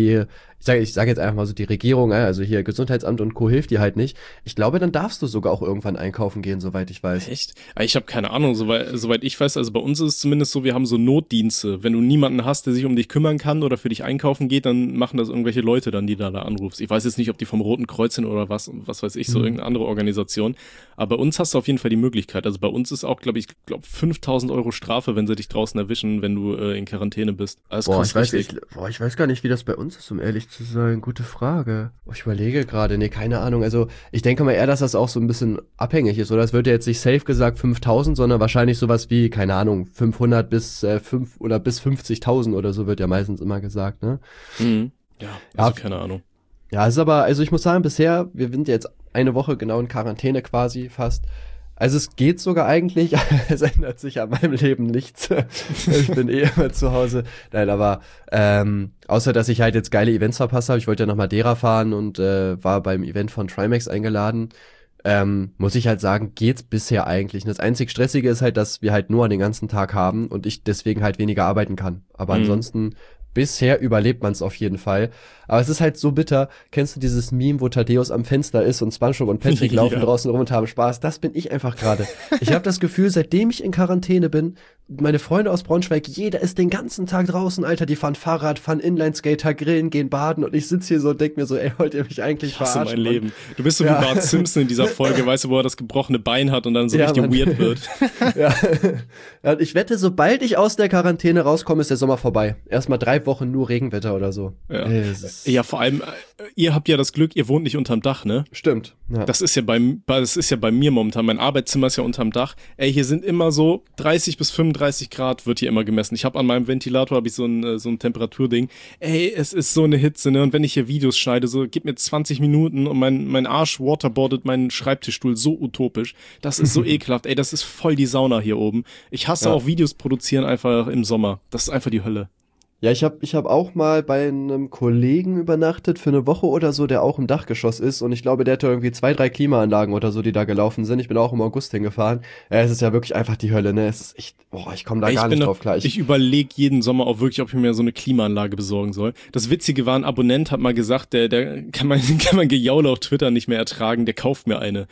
ich sage jetzt einfach mal so, die Regierung, also hier Gesundheitsamt und Co. hilft dir halt nicht. Ich glaube, dann darfst du sogar auch irgendwann einkaufen gehen, soweit ich weiß.
Echt? Ich habe keine Ahnung, soweit ich weiß, also bei uns ist es zumindest so, wir haben so Notdienste. Wenn du niemanden hast, der sich um dich kümmern kann oder für dich einkaufen geht, dann machen das irgendwelche Leute dann, die da anrufst. Ich weiß jetzt nicht, ob die vom Roten Kreuz sind oder was weiß ich, so irgendeine andere Organisation. Aber bei uns hast du auf jeden Fall die Möglichkeit. Also bei uns ist auch, glaube ich, 5.000 € Strafe, wenn sie dich draußen erwischen, wenn du in Quarantäne bist. Also
ich weiß gar nicht, wie das bei uns ist, um ehrlich zu sein. Gute Frage. Ich überlege gerade, keine Ahnung. Also ich denke mal eher, dass das auch so ein bisschen abhängig ist. Oder es wird ja jetzt nicht safe gesagt 5.000, sondern wahrscheinlich sowas wie, keine Ahnung, 500 bis 5 oder bis 50.000 oder so wird ja meistens immer gesagt, ne?
Ja, also keine Ahnung.
Ja, ist aber, also ich muss sagen, bisher, wir sind jetzt eine Woche genau in Quarantäne quasi fast. Also es geht sogar eigentlich, es ändert sich an meinem Leben nichts. Ich bin immer zu Hause. Nein, aber außer, dass ich halt jetzt geile Events verpasst habe. Ich wollte ja nach Madeira fahren und war beim Event von Trimax eingeladen. Muss ich halt sagen, geht's bisher eigentlich. Und das einzig Stressige ist halt, dass wir halt nur den ganzen Tag haben und ich deswegen halt weniger arbeiten kann. Aber ansonsten bisher überlebt man es auf jeden Fall. Aber es ist halt so bitter. Kennst du dieses Meme, wo Thaddeus am Fenster ist und SpongeBob und Patrick laufen draußen rum und haben Spaß? Das bin ich einfach gerade. Ich habe das Gefühl, seitdem ich in Quarantäne bin, meine Freunde aus Braunschweig, jeder ist den ganzen Tag draußen, Alter. Die fahren Fahrrad, fahren Inlineskater, grillen, gehen baden und ich sitze hier so und denk mir so, ey, wollt ihr mich eigentlich verarschen?
Ich hasse mein Leben. Du bist so wie Bart Simpson in dieser Folge, weißt du, wo er das gebrochene Bein hat und dann so richtig weird wird.
Ja. Und ich wette, sobald ich aus der Quarantäne rauskomme, ist der Sommer vorbei. Erstmal 3 Wochen nur Regenwetter oder so.
Ja, ja, vor allem, ihr habt ja das Glück, ihr wohnt nicht unterm Dach, ne?
Stimmt. Ja.
Das ist ja bei mir momentan. Mein Arbeitszimmer ist ja unterm Dach. Ey, hier sind immer so 30 bis 35 Grad wird hier immer gemessen. Ich habe an meinem Ventilator so ein Temperaturding. Ey, es ist so eine Hitze, ne? Und wenn ich hier Videos schneide, so gib mir 20 Minuten und mein Arsch waterboardet meinen Schreibtischstuhl so utopisch. Das ist so ekelhaft. Ey, das ist voll die Sauna hier oben. Ich hasse auch Videos produzieren einfach im Sommer. Das ist einfach die Hölle.
Ja, ich hab auch mal bei einem Kollegen übernachtet für eine Woche oder so, der auch im Dachgeschoss ist und ich glaube, der hatte irgendwie 2, 3 Klimaanlagen oder so, die da gelaufen sind. Ich bin auch im August hingefahren. Ja, es ist ja wirklich einfach die Hölle, ne? Es ist echt, ich komme da gar nicht drauf klar.
Ich überlege jeden Sommer auch wirklich, ob ich mir so eine Klimaanlage besorgen soll. Das Witzige war, ein Abonnent hat mal gesagt, der kann man Gejaule auf Twitter nicht mehr ertragen, der kauft mir eine.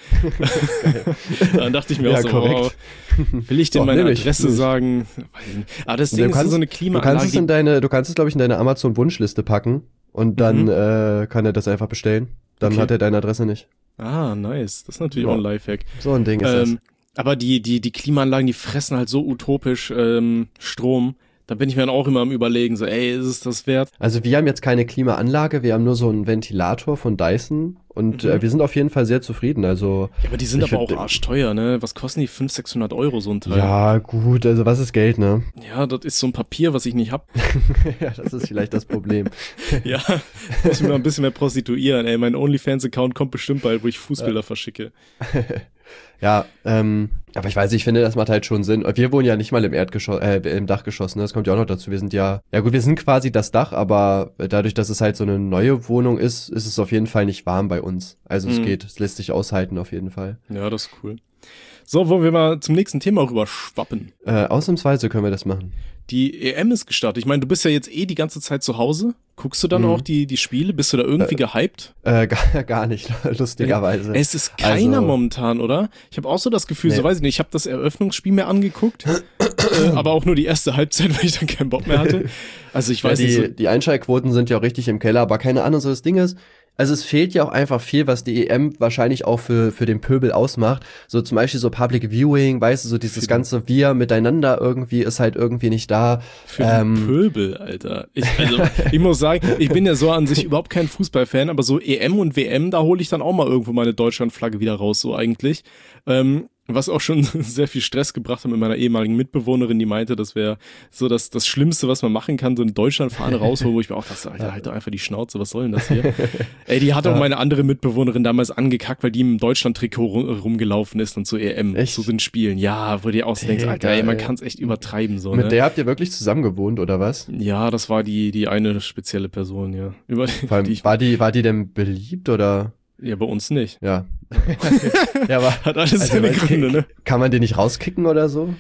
Dann dachte ich mir auch so, wow, will ich denn meine Adresse sagen? Aber das Ding ist so eine Klimaanlage.
Du kannst es, glaube ich, in deine Amazon-Wunschliste packen und dann kann er das einfach bestellen. Dann hat er deine Adresse nicht.
Ah, nice. Das ist natürlich auch ein Lifehack.
So ein Ding ist das.
Aber die Klimaanlagen, die fressen halt so utopisch Strom. Da bin ich mir dann auch immer am Überlegen, so, ey, ist es das wert?
Also wir haben jetzt keine Klimaanlage, wir haben nur so einen Ventilator von Dyson und wir sind auf jeden Fall sehr zufrieden, also.
Ja, aber die sind aber auch arschteuer, ne? Was kosten die? 500-600 € so ein Teil?
Ja, gut, also was ist Geld, ne?
Ja, das ist so ein Papier, was ich nicht hab.
Ja, das ist vielleicht das Problem.
Ja, muss ich mal ein bisschen mehr prostituieren, ey. Mein OnlyFans-Account kommt bestimmt bald, wo ich Fußbilder verschicke.
Ja, aber ich weiß, ich finde, das macht halt schon Sinn. Wir wohnen ja nicht mal im im Dachgeschoss, ne? Das kommt ja auch noch dazu. Wir sind ja gut, wir sind quasi das Dach, aber dadurch, dass es halt so eine neue Wohnung ist, ist es auf jeden Fall nicht warm bei uns. Also es lässt sich aushalten auf jeden Fall.
Ja, das ist cool. So, wollen wir mal zum nächsten Thema rüber schwappen.
Ausnahmsweise können wir das machen.
Die EM ist gestartet. Ich meine, du bist ja jetzt die ganze Zeit zu Hause. Guckst du dann auch die Spiele? Bist du da irgendwie gehypt?
Gar nicht, lustigerweise.
Es ist keiner momentan, oder? Ich habe auch so das Gefühl, so weiß ich nicht, ich habe das Eröffnungsspiel mir angeguckt, aber auch nur die erste Halbzeit, weil ich dann keinen Bock mehr hatte. Also ich weiß nicht. So
die Einschaltquoten sind ja auch richtig im Keller, aber keine Ahnung, so das Ding ist, also es fehlt ja auch einfach viel, was die EM wahrscheinlich auch für den Pöbel ausmacht. So zum Beispiel so Public Viewing, weißt du, so dieses ganze Wir miteinander irgendwie ist halt irgendwie nicht da.
Für den Pöbel, Alter. Ich muss sagen, ich bin ja so an sich überhaupt kein Fußballfan, aber so EM und WM, da hole ich dann auch mal irgendwo meine Deutschlandflagge wieder raus, so eigentlich. Was auch schon sehr viel Stress gebracht hat mit meiner ehemaligen Mitbewohnerin, die meinte, das wäre so das Schlimmste, was man machen kann, so eine Deutschlandfahne rausholen, wo ich mir auch dachte, Alter, halt doch einfach die Schnauze, was soll denn das hier? Ey, die hat auch meine andere Mitbewohnerin damals angekackt, weil die im Deutschland-Trikot rumgelaufen ist und zur EM zu den Spielen. Ja, wo du dir auch so denkst, Alter, ey, man kann es echt übertreiben. So,
mit der habt ihr wirklich zusammen gewohnt, oder was?
Ja, das war die eine spezielle Person, ja.
War die denn beliebt, oder?
Ja, bei uns nicht.
Ja, Ja, aber
Hat alles seine Gründe, ne?
kann man den nicht rauskicken oder so?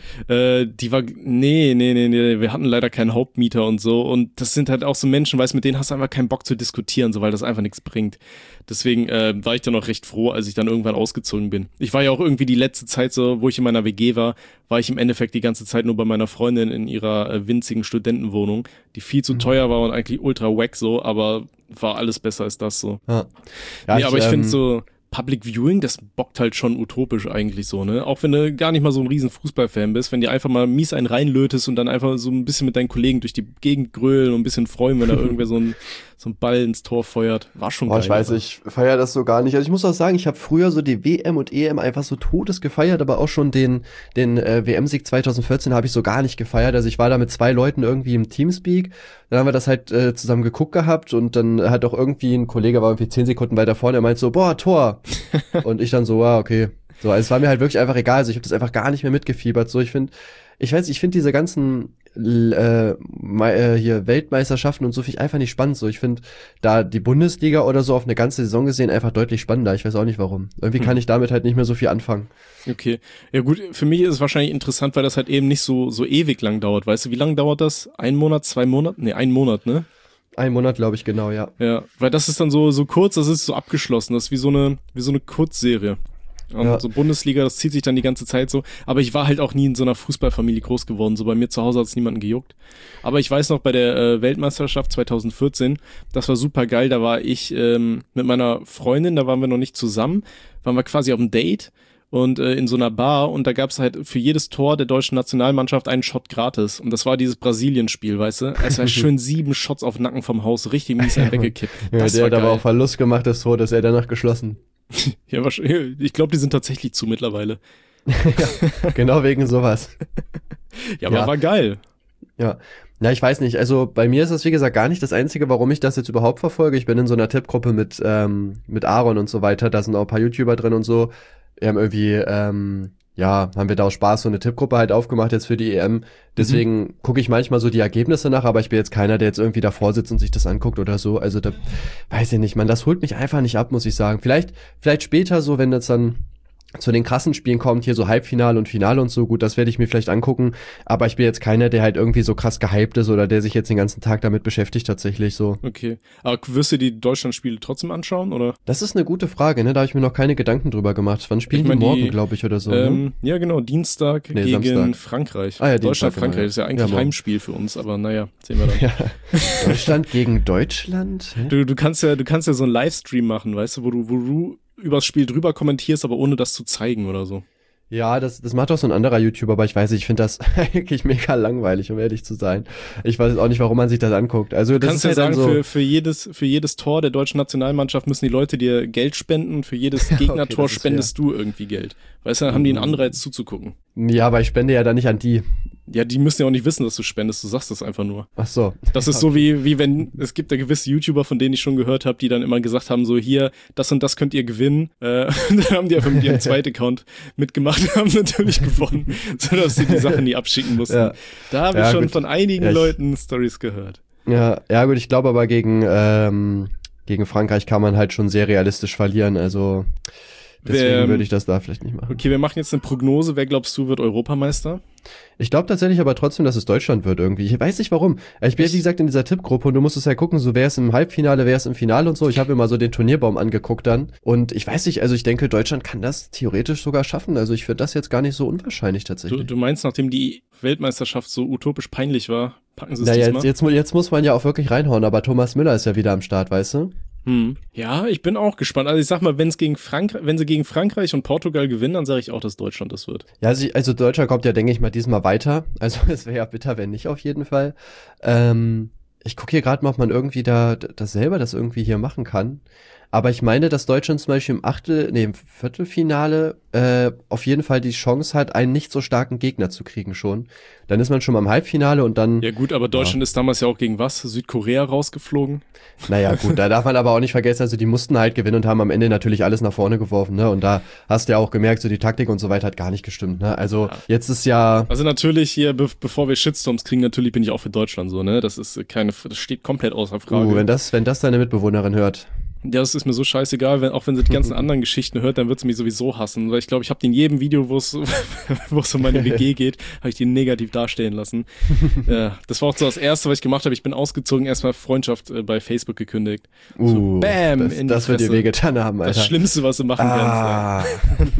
Nee, wir hatten leider keinen Hauptmieter und so und das sind halt auch so Menschen, weißt, mit denen hast du einfach keinen Bock zu diskutieren, so, weil das einfach nichts bringt. Deswegen war ich dann auch recht froh, als ich dann irgendwann ausgezogen bin. Ich war ja auch irgendwie die letzte Zeit so, wo ich in meiner WG war ich im Endeffekt die ganze Zeit nur bei meiner Freundin in ihrer winzigen Studentenwohnung, die viel zu teuer war und eigentlich ultra wack so, aber war alles besser als das so.
Ja,
Nee, aber ich finde so Public Viewing, das bockt halt schon utopisch eigentlich so, ne? Auch wenn du gar nicht mal so ein riesen Fußballfan bist, wenn dir einfach mal mies einen reinlötest und dann einfach so ein bisschen mit deinen Kollegen durch die Gegend grölen und ein bisschen freuen, wenn da irgendwer so ein Ball ins Tor feuert. War schon geil.
Ich weiß, ich feiere das so gar nicht. Also ich muss auch sagen, ich habe früher so die WM und EM einfach so todes gefeiert, aber auch schon den WM-Sieg 2014 habe ich so gar nicht gefeiert. Also ich war da mit 2 Leuten irgendwie im Teamspeak, dann haben wir das halt zusammen geguckt gehabt und dann hat auch irgendwie ein Kollege, war irgendwie 10 Sekunden weiter vorne, er meint so, boah, Tor. Und ich dann so, okay. So, also es war mir halt wirklich einfach egal. Also ich habe das einfach gar nicht mehr mitgefiebert. So, ich finde diese ganzen hier Weltmeisterschaften und so finde ich einfach nicht spannend. So, ich finde da die Bundesliga oder so auf eine ganze Saison gesehen einfach deutlich spannender. Ich weiß auch nicht warum. Irgendwie kann ich damit halt nicht mehr so viel anfangen.
Okay. Ja gut, für mich ist es wahrscheinlich interessant, weil das halt eben nicht so ewig lang dauert. Weißt du, wie lang dauert das? 1 Monat, 2 Monate? Nee, 1 Monat, ne?
1 Monat, glaube ich, genau, ja.
Ja, weil das ist dann so kurz, das ist so abgeschlossen. Das ist wie so eine Kurzserie. Und
Ja.
so Bundesliga, das zieht sich dann die ganze Zeit so. Aber ich war halt auch nie in so einer Fußballfamilie groß geworden. So bei mir zu Hause hat es niemanden gejuckt. Aber ich weiß noch, bei der Weltmeisterschaft 2014, das war super geil. Da war ich mit meiner Freundin, da waren wir noch nicht zusammen, waren wir quasi auf einem Date und in so einer Bar und da gab's halt für jedes Tor der deutschen Nationalmannschaft einen Shot gratis. Und das war dieses Brasilien-Spiel, weißt du? Es war schön 7 Shots auf den Nacken vom Haus, richtig mies weggekippt. Das
der
war
hat aber
geil.
auch Verlust gemacht, das Tor, das er danach geschlossen.
Ja, wahrscheinlich. Ich glaube, die sind tatsächlich zu mittlerweile.
Genau wegen sowas.
Ja, aber
Ja.
war geil.
Ja. Na, ich weiß nicht. Also bei mir ist das, wie gesagt, gar nicht das Einzige, warum ich das jetzt überhaupt verfolge. Ich bin in so einer Tippgruppe mit Aaron und so weiter. Da sind auch ein paar YouTuber drin und so. Wir haben irgendwie, haben wir da aus Spaß so eine Tippgruppe halt aufgemacht jetzt für die EM. Deswegen gucke ich manchmal so die Ergebnisse nach, aber ich bin jetzt keiner, der jetzt irgendwie davor sitzt und sich das anguckt oder so. Also da weiß ich nicht, man, das holt mich einfach nicht ab, muss ich sagen. Vielleicht später so, wenn das dann zu den krassen Spielen kommt, hier so Halbfinale und Finale und so, gut, das werde ich mir vielleicht angucken, aber ich bin jetzt keiner, der halt irgendwie so krass gehypt ist oder der sich jetzt den ganzen Tag damit beschäftigt tatsächlich so.
Okay. Aber wirst du die Deutschlandspiele trotzdem anschauen, oder?
Das ist eine gute Frage, ne, da habe ich mir noch keine Gedanken drüber gemacht. Wann spielen
Ich mein,
die morgen,
die,
glaube ich, oder so, ne?
Ja, genau, Dienstag
Nee,
gegen
Samstag.
Frankreich.
Ah ja,
Deutschland,
Dienstag, genau,
Frankreich,
ja.
ist ja eigentlich
Ja, morgen.
Heimspiel für uns, aber naja, sehen wir dann.
Ja. Deutschland gegen Deutschland? Hä?
Du kannst ja so einen Livestream machen, weißt du, wo du übers Spiel drüber kommentierst, aber ohne das zu zeigen oder so.
Ja, das macht auch so ein anderer YouTuber, aber ich weiß nicht, ich finde das eigentlich mega langweilig, um ehrlich zu sein. Ich weiß auch nicht, warum man sich das anguckt. Also
Du
das
kannst
ist
ja
halt
sagen,
dann so,
für jedes Tor der deutschen Nationalmannschaft müssen die Leute dir Geld spenden, für jedes Gegnertor
das ist
spendest du irgendwie Geld. Weißt du, dann haben die einen Anreiz zuzugucken.
ja, aber ich spende ja dann nicht an die.
Ja, die müssen ja auch nicht wissen, dass du spendest, du sagst das einfach nur.
Ach so.
Das ist so wie wenn, es gibt da gewisse YouTuber, von denen ich schon gehört habe, die dann immer gesagt haben, so hier, das und das könnt ihr gewinnen. Dann haben die einfach mit ihrem zweiten Account mitgemacht und haben natürlich gewonnen, sodass sie die Sache nie abschicken mussten.
Ja.
Da habe ich
Ja,
schon
gut.
von einigen
Ja,
Leuten Stories gehört.
Ja, gut, ich glaube aber gegen Frankreich kann man halt schon sehr realistisch verlieren, also deswegen würde ich das da vielleicht nicht machen.
Okay, wir machen jetzt eine Prognose. Wer glaubst du wird Europameister?
Ich glaube tatsächlich aber trotzdem, dass es Deutschland wird irgendwie. Ich weiß nicht warum. Ich bin ja, wie gesagt, in dieser Tippgruppe und du musst es ja gucken, so wer ist im Halbfinale, wer ist im Finale und so. Ich habe mir mal so den Turnierbaum angeguckt dann und ich weiß nicht, also ich denke, Deutschland kann das theoretisch sogar schaffen. Also ich finde das jetzt gar nicht so unwahrscheinlich tatsächlich.
Du meinst, nachdem die Weltmeisterschaft so utopisch peinlich war, packen sie es
Naja,
diesmal?
jetzt muss man ja auch wirklich reinhauen, aber Thomas Müller ist ja wieder am Start, weißt du?
Ja, ich bin auch gespannt. Also ich sag mal, wenn sie gegen Frankreich und Portugal gewinnen, dann sage ich auch, dass Deutschland das wird.
Ja, also Deutschland kommt ja, denke ich mal, diesmal weiter. Also es wäre ja bitter, wenn nicht auf jeden Fall. Ich gucke hier gerade mal, ob man irgendwie das selber das irgendwie hier machen kann. Aber ich meine, dass Deutschland zum Beispiel im Viertelfinale auf jeden Fall die Chance hat, einen nicht so starken Gegner zu kriegen schon. Dann ist man schon mal im Halbfinale und dann...
Ja gut, aber Deutschland ist damals ja auch gegen was? Südkorea rausgeflogen?
Naja, gut, da darf man aber auch nicht vergessen, also die mussten halt gewinnen und haben am Ende natürlich alles nach vorne geworfen, ne? Und da hast du ja auch gemerkt, so die Taktik und so weiter hat gar nicht gestimmt, ne? Also jetzt ist ja...
Also natürlich hier, bevor wir Shitstorms kriegen, natürlich bin ich auch für Deutschland so, ne? Das steht komplett außer Frage.
Wenn das deine Mitbewohnerin hört.
Ja, das ist mir so scheißegal, auch wenn sie die ganzen anderen Geschichten hört, dann wird sie mich sowieso hassen. Weil ich glaube, ich habe die in jedem Video, wo es um meine WG geht, habe ich die negativ dastehen lassen. Das war auch so das Erste, was ich gemacht habe. Ich bin ausgezogen, erstmal Freundschaft bei Facebook gekündigt. So, bam!
Das wird dir wehgetan haben, Alter.
Das Schlimmste, was du machen kannst.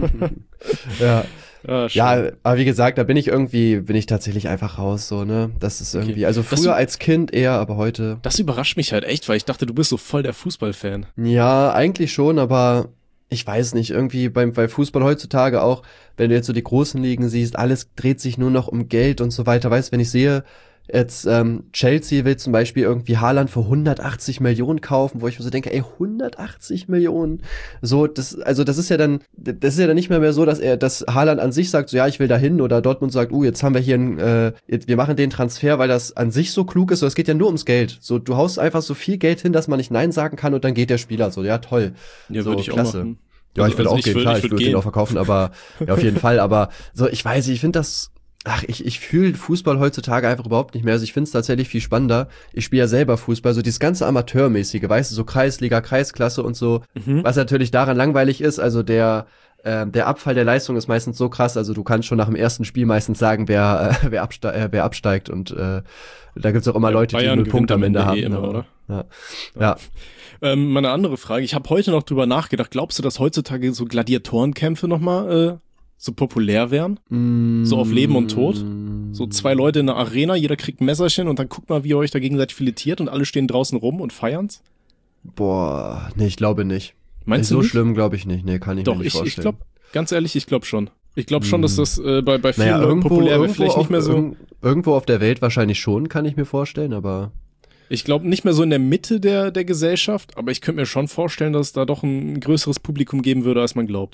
Ja.
Ja,
aber wie gesagt, bin ich tatsächlich einfach raus, so, ne? Das ist irgendwie, also früher als Kind eher, aber heute.
Das überrascht mich halt echt, weil ich dachte, du bist so voll der Fußballfan.
Ja, eigentlich schon, aber ich weiß nicht, irgendwie bei Fußball heutzutage auch, wenn du jetzt so die großen Ligen siehst, alles dreht sich nur noch um Geld und so weiter. Weißt, wenn ich sehe, jetzt Chelsea will zum Beispiel irgendwie Haaland für 180 Millionen kaufen, wo ich mir so denke, 180 Millionen. So, das ist ja dann nicht mehr so, dass Haaland an sich sagt, so ja, ich will da hin, oder Dortmund sagt, jetzt haben wir hier wir machen den Transfer, weil das an sich so klug ist. So, es geht ja nur ums Geld. So, du haust einfach so viel Geld hin, dass man nicht Nein sagen kann, und dann geht der Spieler. So, ja, toll.
Ja,
so,
würde ich
klasse.
auch machen.
Ja, ich will
Also
auch gehen, klar, ich würde den auch verkaufen, aber ja, auf jeden Fall. Aber so, ich weiß nicht, ich finde das. Ich fühle Fußball heutzutage einfach überhaupt nicht mehr. Also ich finde es tatsächlich viel spannender. Ich spiele ja selber Fußball, so dieses ganze Amateurmäßige, weißt du, so Kreisliga, Kreisklasse und so. Was natürlich daran langweilig ist, also der Abfall der Leistung ist meistens so krass, also du kannst schon nach dem ersten Spiel meistens sagen, wer absteigt, und da gibt's auch immer Leute, die 0 Punkte am Ende haben.
Immer, oder?
Ja.
Meine andere Frage, ich habe heute noch drüber nachgedacht, glaubst du, dass heutzutage so Gladiatorenkämpfe nochmal so populär wären? So auf Leben und Tod? So 2 Leute in einer Arena, jeder kriegt ein Messerchen und dann guckt mal, wie ihr euch da gegenseitig filetiert, und alle stehen draußen rum und feiern's?
Boah, nee, ich glaube nicht.
Meinst du
so
nicht?
schlimm glaube ich nicht. Nee, kann ich mir nicht vorstellen.
Ich glaube, ganz ehrlich, ich glaube schon. Ich glaube schon, dass das bei vielen Leuten populär wäre. Vielleicht nicht mehr so.
Irgendwo auf der Welt wahrscheinlich schon, kann ich mir vorstellen, aber.
Ich glaube nicht mehr so in der Mitte der Gesellschaft, aber ich könnte mir schon vorstellen, dass es da doch ein größeres Publikum geben würde, als man glaubt.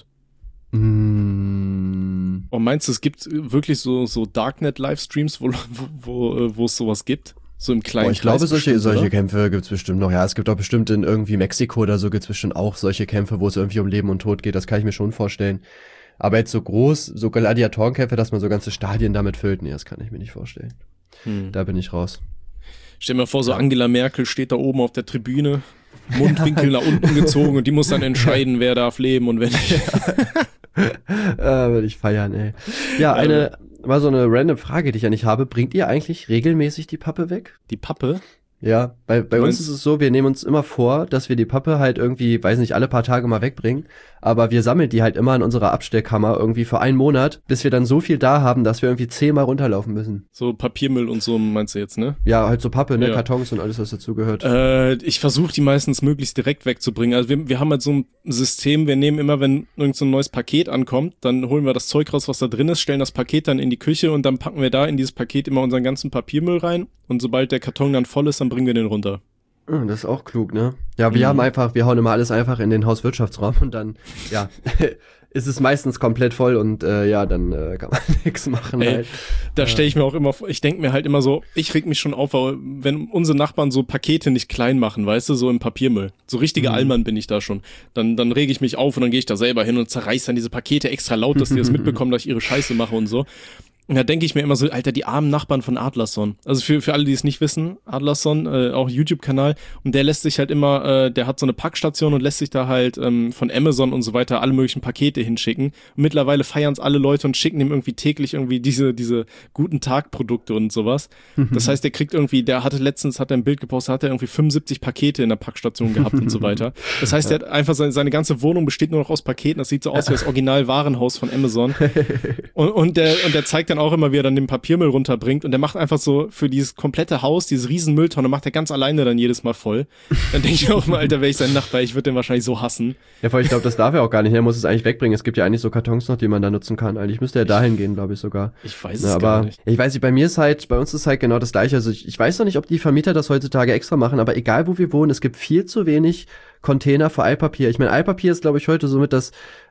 Und meinst du, es gibt wirklich so Darknet-Livestreams, wo es sowas gibt? So im kleinen
Ich glaube,
Kreis
solche Kämpfe gibt's bestimmt noch. Ja, es gibt auch bestimmt in irgendwie Mexiko oder so gibt's bestimmt auch solche Kämpfe, wo es irgendwie um Leben und Tod geht. Das kann ich mir schon vorstellen. Aber jetzt so groß, so Gladiatorenkämpfe, dass man so ganze Stadien damit füllt, nee, das kann ich mir nicht vorstellen. Da bin ich raus.
Stell dir mal vor, so Angela Merkel steht da oben auf der Tribüne, Mundwinkel nach unten gezogen, und die muss dann entscheiden, wer darf leben und wer nicht.
Würde ich feiern, ey. Ja, mal so eine random Frage, die ich eigentlich habe. Bringt ihr eigentlich regelmäßig die Pappe weg?
Die Pappe?
Ja, bei uns ist es so, wir nehmen uns immer vor, dass wir die Pappe halt irgendwie, weiß nicht, alle paar Tage mal wegbringen, aber wir sammeln die halt immer in unserer Abstellkammer irgendwie für 1 Monat, bis wir dann so viel da haben, dass wir irgendwie 10-mal runterlaufen müssen.
So Papiermüll und so meinst du jetzt, ne?
Ja, halt so Pappe, ne,
Ja.
Kartons und alles, was dazugehört.
Ich versuche die meistens möglichst direkt wegzubringen. Also wir haben halt so ein System, wir nehmen immer, wenn irgend so ein neues Paket ankommt, dann holen wir das Zeug raus, was da drin ist, stellen das Paket dann in die Küche, und dann packen wir da in dieses Paket immer unseren ganzen Papiermüll rein, und sobald der Karton dann voll ist, dann bringen wir den runter.
Das ist auch klug, ne? Ja, wir hauen immer alles einfach in den Hauswirtschaftsraum, und dann, ja, ist es meistens komplett voll, und dann kann man nichts machen.
Ey,
halt.
Da stelle ich mir auch immer vor, ich denke mir halt immer so, ich reg mich schon auf, weil wenn unsere Nachbarn so Pakete nicht klein machen, weißt du, so im Papiermüll. So richtige Allmann bin ich da schon. Dann rege ich mich auf, und dann gehe ich da selber hin und zerreiß dann diese Pakete extra laut, dass die das mitbekommen, dass ich ihre Scheiße mache und so. Und da denke ich mir immer so, Alter, die armen Nachbarn von Adlerson. Also für alle, die es nicht wissen, Adlerson, auch YouTube-Kanal, und der lässt sich halt immer, der hat so eine Packstation und lässt sich da halt von Amazon und so weiter alle möglichen Pakete hinschicken. Und mittlerweile feiern es alle Leute und schicken ihm irgendwie täglich irgendwie diese guten Tag-Produkte und sowas. Das heißt, der hatte letztens ein Bild gepostet, hat er irgendwie 75 Pakete in der Packstation gehabt und so weiter. Das heißt, der hat einfach seine ganze Wohnung besteht nur noch aus Paketen. Das sieht so aus wie das Original-Warenhaus von Amazon. Und der zeigt dann auch immer, wie er dann den Papiermüll runterbringt, und der macht einfach so für dieses komplette Haus, diese riesen Mülltonne, macht er ganz alleine dann jedes Mal voll. Dann denke ich mir auch mal, Alter, wäre ich sein Nachbar, ich würde den wahrscheinlich so hassen.
Ja, vor allem, ich glaube, das darf er auch gar nicht. Er muss es eigentlich wegbringen. Es gibt ja eigentlich so Kartons noch, die man da nutzen kann. Eigentlich müsste er dahin gehen, glaube ich sogar.
Ich weiß es gar nicht.
Ich weiß nicht, bei uns ist halt genau das Gleiche. Also ich weiß noch nicht, ob die Vermieter das heutzutage extra machen, aber egal, wo wir wohnen, es gibt viel zu wenig Container für Altpapier. Ich meine, Altpapier ist, glaube ich, heute somit das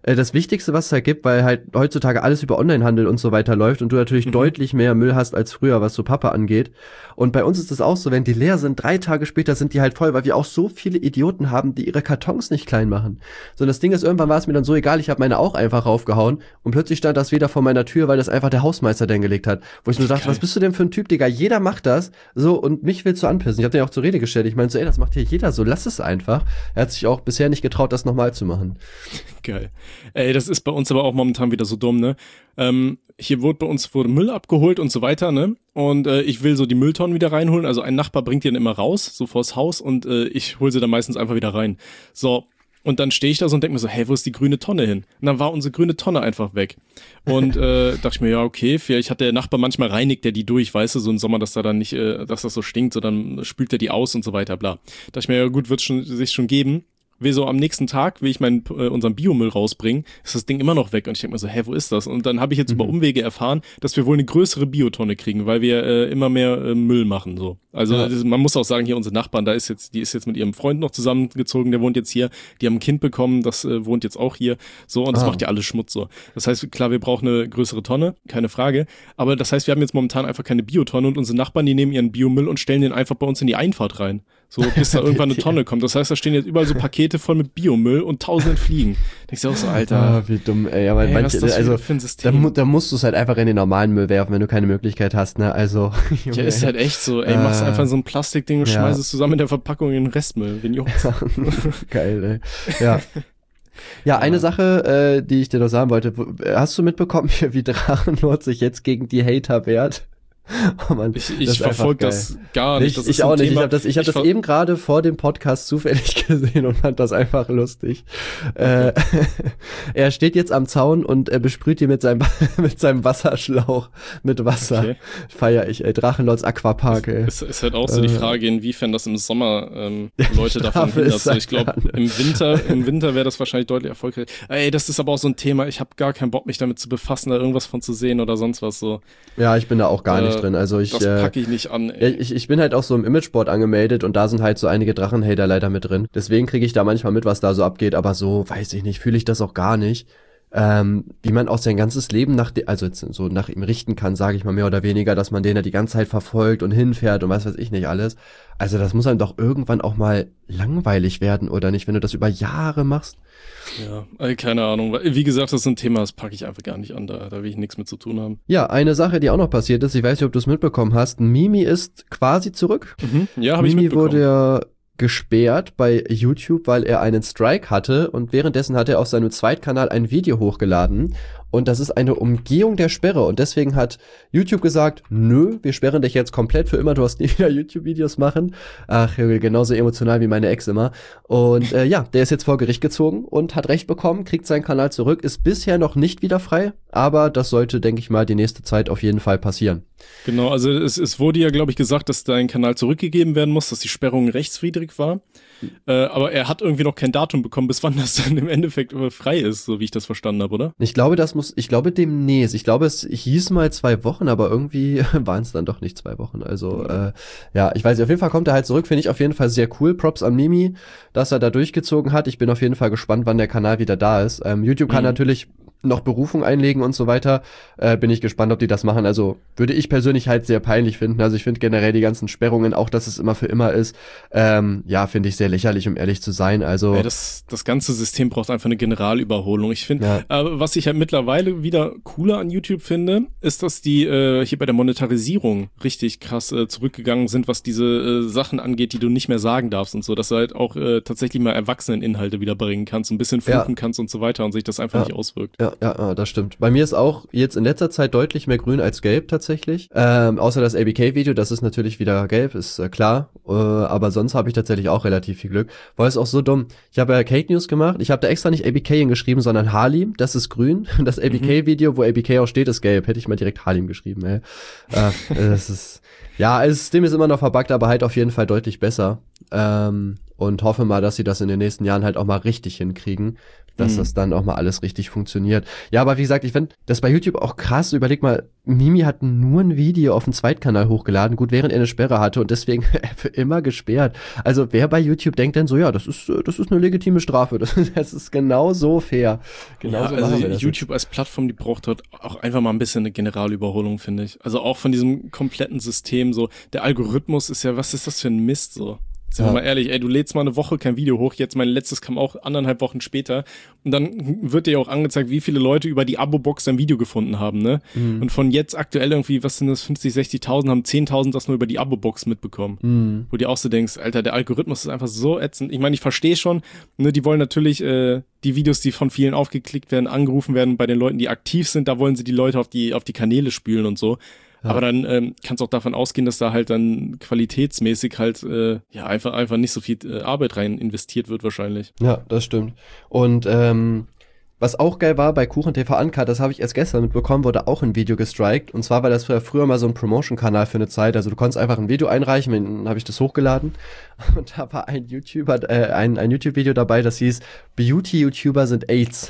das Wichtigste, was es da gibt, weil halt heutzutage alles über Onlinehandel und so weiter läuft und du natürlich deutlich mehr Müll hast als früher, was so Pappe angeht. Und bei uns ist es auch so, wenn die leer sind, 3 Tage später sind die halt voll, weil wir auch so viele Idioten haben, die ihre Kartons nicht klein machen. So, das Ding ist, irgendwann war es mir dann so egal, ich habe meine auch einfach raufgehauen und plötzlich stand das wieder vor meiner Tür, weil das einfach der Hausmeister denn gelegt hat. Wo ich mir dachte, was bist du denn für ein Typ, Digga? Jeder macht das, so, und mich willst du anpissen. Ich habe den auch zur Rede gestellt. Ich meinte so, das macht hier jeder so, lass es einfach. Er hat sich auch bisher nicht getraut, das nochmal zu machen.
Geil. Ey, das ist bei uns aber auch momentan wieder so dumm, ne? Hier wurde Müll abgeholt und so weiter, ne? Und ich will so die Mülltonnen wieder reinholen. Also ein Nachbar bringt die dann immer raus, so vors Haus, und ich hole sie dann meistens einfach wieder rein. So, und dann stehe ich da so und denke mir so, hey, wo ist die grüne Tonne hin? Und dann war unsere grüne Tonne einfach weg. Und dachte ich mir, ja, okay, vielleicht hat der Nachbar, manchmal reinigt der die durch, weißt du, so im Sommer, dass da dann nicht, dass das so stinkt, so dann spült er die aus und so weiter, bla. Dachte ich mir, ja gut, sich schon geben. Will so am nächsten Tag, will ich unseren Biomüll rausbringen, ist das Ding immer noch weg. Und ich denke mir so, wo ist das? Und dann habe ich jetzt über Umwege erfahren, dass wir wohl eine größere Biotonne kriegen, weil wir immer mehr Müll machen. So. Also man muss auch sagen, hier unsere Nachbarn, die ist jetzt mit ihrem Freund noch zusammengezogen, der wohnt jetzt hier, die haben ein Kind bekommen, das wohnt jetzt auch hier. So, und das macht ja alles Schmutz so. Das heißt, klar, wir brauchen eine größere Tonne, keine Frage. Aber das heißt, wir haben jetzt momentan einfach keine Biotonne und unsere Nachbarn, die nehmen ihren Biomüll und stellen den einfach bei uns in die Einfahrt rein. So, bis da irgendwann eine Tonne kommt. Das heißt, da stehen jetzt überall so Pakete voll mit Biomüll und tausend Fliegen. Denkst du auch so, Alter.
Wie dumm, ey. Aber
was ist das für ein System?
Da musst du es halt einfach in den normalen Müll werfen, wenn du keine Möglichkeit hast, ne? Also.
Ja, ist halt echt so, ey. Machst einfach in so ein Plastikding und schmeißt es zusammen in der Verpackung in den Restmüll. Wen juckt's?
Geil, ey. Ja. Ja, eine Sache, die ich dir noch sagen wollte. Hast du mitbekommen, wie Drachenlord sich jetzt gegen die Hater wehrt? Oh Mann,
ich verfolge das gar nicht.
Ich auch nicht. Thema, ich hab das eben gerade vor dem Podcast zufällig gesehen und fand das einfach lustig. Okay. Er steht jetzt am Zaun und er besprüht die mit seinem Wasserschlauch mit Wasser. Okay. Feier ich, ey. Drachenlords Aquapark, ey.
Ist halt auch so die Frage, inwiefern das im Sommer Leute davon hindert. So, ich glaube, im Winter wäre das wahrscheinlich deutlich erfolgreich. Ey, das ist aber auch so ein Thema. Ich habe gar keinen Bock, mich damit zu befassen, da irgendwas von zu sehen oder sonst was so.
Ja, ich bin da auch gar nicht drin. Also das
packe ich nicht an, ey.
Ich bin halt auch so im Imageboard angemeldet und da sind halt so einige Drachenhater leider mit drin. Deswegen kriege ich da manchmal mit, was da so abgeht, aber so, weiß ich nicht, fühle ich das auch gar nicht. Wie man auch sein ganzes Leben nach ihm richten kann, sage ich mal mehr oder weniger, dass man den ja die ganze Zeit verfolgt und hinfährt und was weiß ich nicht alles. Also das muss einem doch irgendwann auch mal langweilig werden, oder nicht, wenn du das über Jahre machst?
Ja, keine Ahnung. Wie gesagt, das ist ein Thema, das packe ich einfach gar nicht an, da will ich nichts mit zu tun haben.
Ja, eine Sache, die auch noch passiert ist, ich weiß nicht, ob du es mitbekommen hast, Mimi ist quasi zurück.
Ja, habe ich mitbekommen.
Mimi wurde ja gesperrt bei YouTube, weil er einen Strike hatte, und währenddessen hat er auf seinem Zweitkanal ein Video hochgeladen, und das ist eine Umgehung der Sperre, und deswegen hat YouTube gesagt, nö, wir sperren dich jetzt komplett für immer, du hast nie wieder YouTube-Videos machen. Ach, genauso emotional wie meine Ex immer. Und der ist jetzt vor Gericht gezogen und hat Recht bekommen, kriegt seinen Kanal zurück, ist bisher noch nicht wieder frei, aber das sollte, denke ich mal, die nächste Zeit auf jeden Fall passieren.
Genau, also es wurde ja, glaube ich, gesagt, dass dein Kanal zurückgegeben werden muss, dass die Sperrung rechtswidrig war. Aber er hat irgendwie noch kein Datum bekommen, bis wann das dann im Endeffekt frei ist, so wie ich das verstanden habe, oder?
Ich glaube demnächst. Ich glaube, es hieß mal 2 Wochen, aber irgendwie waren es dann doch nicht 2 Wochen. Also, ich weiß nicht, auf jeden Fall kommt er halt zurück, finde ich auf jeden Fall sehr cool. Props an Mimi, dass er da durchgezogen hat. Ich bin auf jeden Fall gespannt, wann der Kanal wieder da ist. YouTube kann natürlich noch Berufung einlegen und so weiter. Bin ich gespannt, ob die das machen. Also würde ich persönlich halt sehr peinlich finden. Also ich finde generell die ganzen Sperrungen, auch dass es immer für immer ist, finde ich sehr lächerlich, um ehrlich zu sein. Also
das ganze System braucht einfach eine Generalüberholung. Ich finde, was ich halt mittlerweile wieder cooler an YouTube finde, ist, dass die hier bei der Monetarisierung richtig krass zurückgegangen sind, was diese Sachen angeht, die du nicht mehr sagen darfst und so, dass du halt auch tatsächlich mal Erwachseneninhalte wieder bringen kannst, ein bisschen fluchen kannst und so weiter und sich das einfach nicht auswirkt.
Ja, das stimmt. Bei mir ist auch jetzt in letzter Zeit deutlich mehr grün als gelb tatsächlich. Außer das ABK-Video, das ist natürlich wieder gelb, ist klar. Aber sonst habe ich tatsächlich auch relativ viel Glück. Weil es auch so dumm. Ich habe ja Cake News gemacht. Ich habe da extra nicht ABK hingeschrieben, sondern Halim. Das ist grün. Das ABK-Video, wo ABK auch steht, ist gelb. Hätte ich mal direkt Halim geschrieben, ey. Das ist... Ja, das System ist immer noch verbuggt, aber halt auf jeden Fall deutlich besser. und hoffe mal, dass sie das in den nächsten Jahren halt auch mal richtig hinkriegen, dass das dann auch mal alles richtig funktioniert. Ja, aber wie gesagt, ich finde das bei YouTube auch krass. Überleg mal, Mimi hat nur ein Video auf dem Zweitkanal hochgeladen, gut, während er eine Sperre hatte und deswegen für immer gesperrt. Also wer bei YouTube denkt denn so, ja, das ist eine legitime Strafe, das ist genau so fair. Genau so
also YouTube als Plattform, die braucht halt auch einfach mal ein bisschen eine Generalüberholung, finde ich. Also auch von diesem kompletten System, so, der Algorithmus ist ja, was ist das für ein Mist, so. Sind wir mal ehrlich, ey, du lädst mal eine Woche kein Video hoch, jetzt mein letztes kam auch 1,5 Wochen später und dann wird dir ja auch angezeigt, wie viele Leute über die Abo-Box dein Video gefunden haben, ne? Und von jetzt aktuell irgendwie, was sind das, 50, 60.000, haben 10.000 das nur über die Abo-Box mitbekommen. Wo du auch so denkst, Alter, der Algorithmus ist einfach so ätzend. Ich meine, ich verstehe schon, ne, die wollen natürlich die Videos, die von vielen aufgeklickt werden, angerufen werden, bei den Leuten, die aktiv sind, da wollen sie die Leute auf die Kanäle spülen und so. Ja. Aber dann kannst du auch davon ausgehen, dass da halt dann qualitätsmäßig halt einfach nicht so viel Arbeit rein investiert wird wahrscheinlich.
Ja, das stimmt. Und was auch geil war bei KuchenTV Uncut, das habe ich erst gestern mitbekommen, wurde auch ein Video gestrikt. Und zwar war das früher mal so ein Promotion-Kanal für eine Zeit. Also du konntest einfach ein Video einreichen, dann habe ich das hochgeladen. Und da war ein YouTuber, ein YouTube-Video dabei, das hieß Beauty-YouTuber sind AIDS.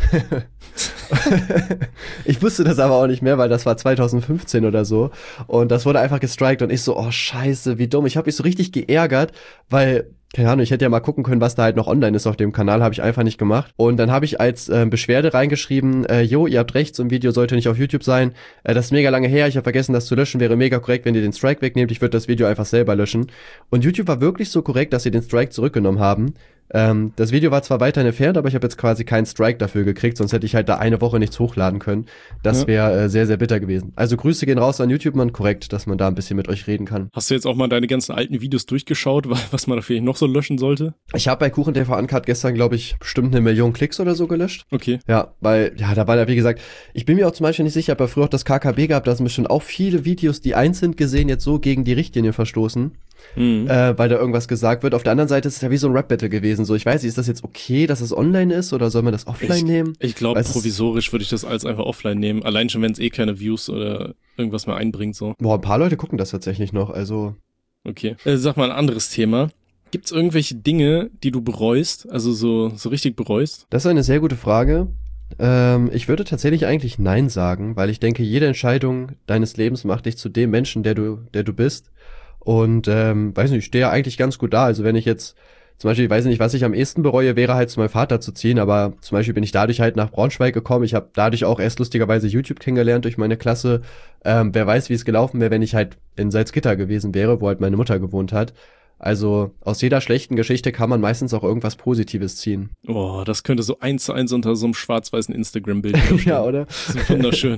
Ich wusste das aber auch nicht mehr, weil das war 2015 oder so. Und das wurde einfach gestrikt und ich so, oh scheiße, wie dumm. Ich habe mich so richtig geärgert, weil, keine Ahnung, ich hätte ja mal gucken können, was da halt noch online ist auf dem Kanal, habe ich einfach nicht gemacht. Und dann habe ich als Beschwerde reingeschrieben, ihr habt recht, so ein Video sollte nicht auf YouTube sein. Das ist mega lange her, ich habe vergessen, das zu löschen, wäre mega korrekt, wenn ihr den Strike wegnehmt. Ich würde das Video einfach selber löschen. Und YouTube war wirklich so korrekt, dass sie den Strike zurückgenommen haben. Das Video war zwar weiterhin entfernt, aber ich habe jetzt quasi keinen Strike dafür gekriegt, sonst hätte ich halt da eine Woche nichts hochladen können. Das wäre sehr, sehr bitter gewesen. Also Grüße gehen raus an YouTube, man, korrekt, dass man da ein bisschen mit euch reden kann.
Hast du jetzt auch mal deine ganzen alten Videos durchgeschaut, was man da vielleicht noch so löschen sollte?
Ich habe bei KuchenTV Uncut gestern, glaube ich, bestimmt 1 Million Klicks oder so gelöscht.
Okay.
Ja, weil, ja, da war ja, wie gesagt, ich bin mir auch zum Beispiel nicht sicher, ich habe ja früher auch das KKB gehabt, da sind bestimmt auch viele Videos, die einzeln gesehen jetzt so gegen die Richtlinie verstoßen. Weil da irgendwas gesagt wird. Auf der anderen Seite ist es ja wie so ein Rap-Battle gewesen. So, ich weiß nicht, ist das jetzt okay, dass es online ist oder soll man das offline nehmen?
Ich glaube, provisorisch würde ich das als einfach offline nehmen. Allein schon, wenn es keine Views oder irgendwas mehr einbringt. So.
Boah, ein paar Leute gucken das tatsächlich noch, also.
Okay. Sag mal ein anderes Thema. Gibt's irgendwelche Dinge, die du bereust? Also so richtig bereust?
Das ist eine sehr gute Frage. Ich würde tatsächlich eigentlich Nein sagen, weil ich denke, jede Entscheidung deines Lebens macht dich zu dem Menschen, der du bist. Und weiß nicht, ich stehe ja eigentlich ganz gut da. Also wenn ich jetzt zum Beispiel, ich weiß nicht, was ich am ehesten bereue, wäre halt zu meinem Vater zu ziehen. Aber zum Beispiel bin ich dadurch halt nach Braunschweig gekommen. Ich habe dadurch auch erst lustigerweise YouTube kennengelernt durch meine Klasse. Wer weiß, wie es gelaufen wäre, wenn ich halt in Salzgitter gewesen wäre, wo halt meine Mutter gewohnt hat. Also aus jeder schlechten Geschichte kann man meistens auch irgendwas Positives ziehen.
Oh, das könnte so 1:1 unter so einem schwarz-weißen Instagram-Bild stehen.
Ja, oder?
Das ist wunderschön.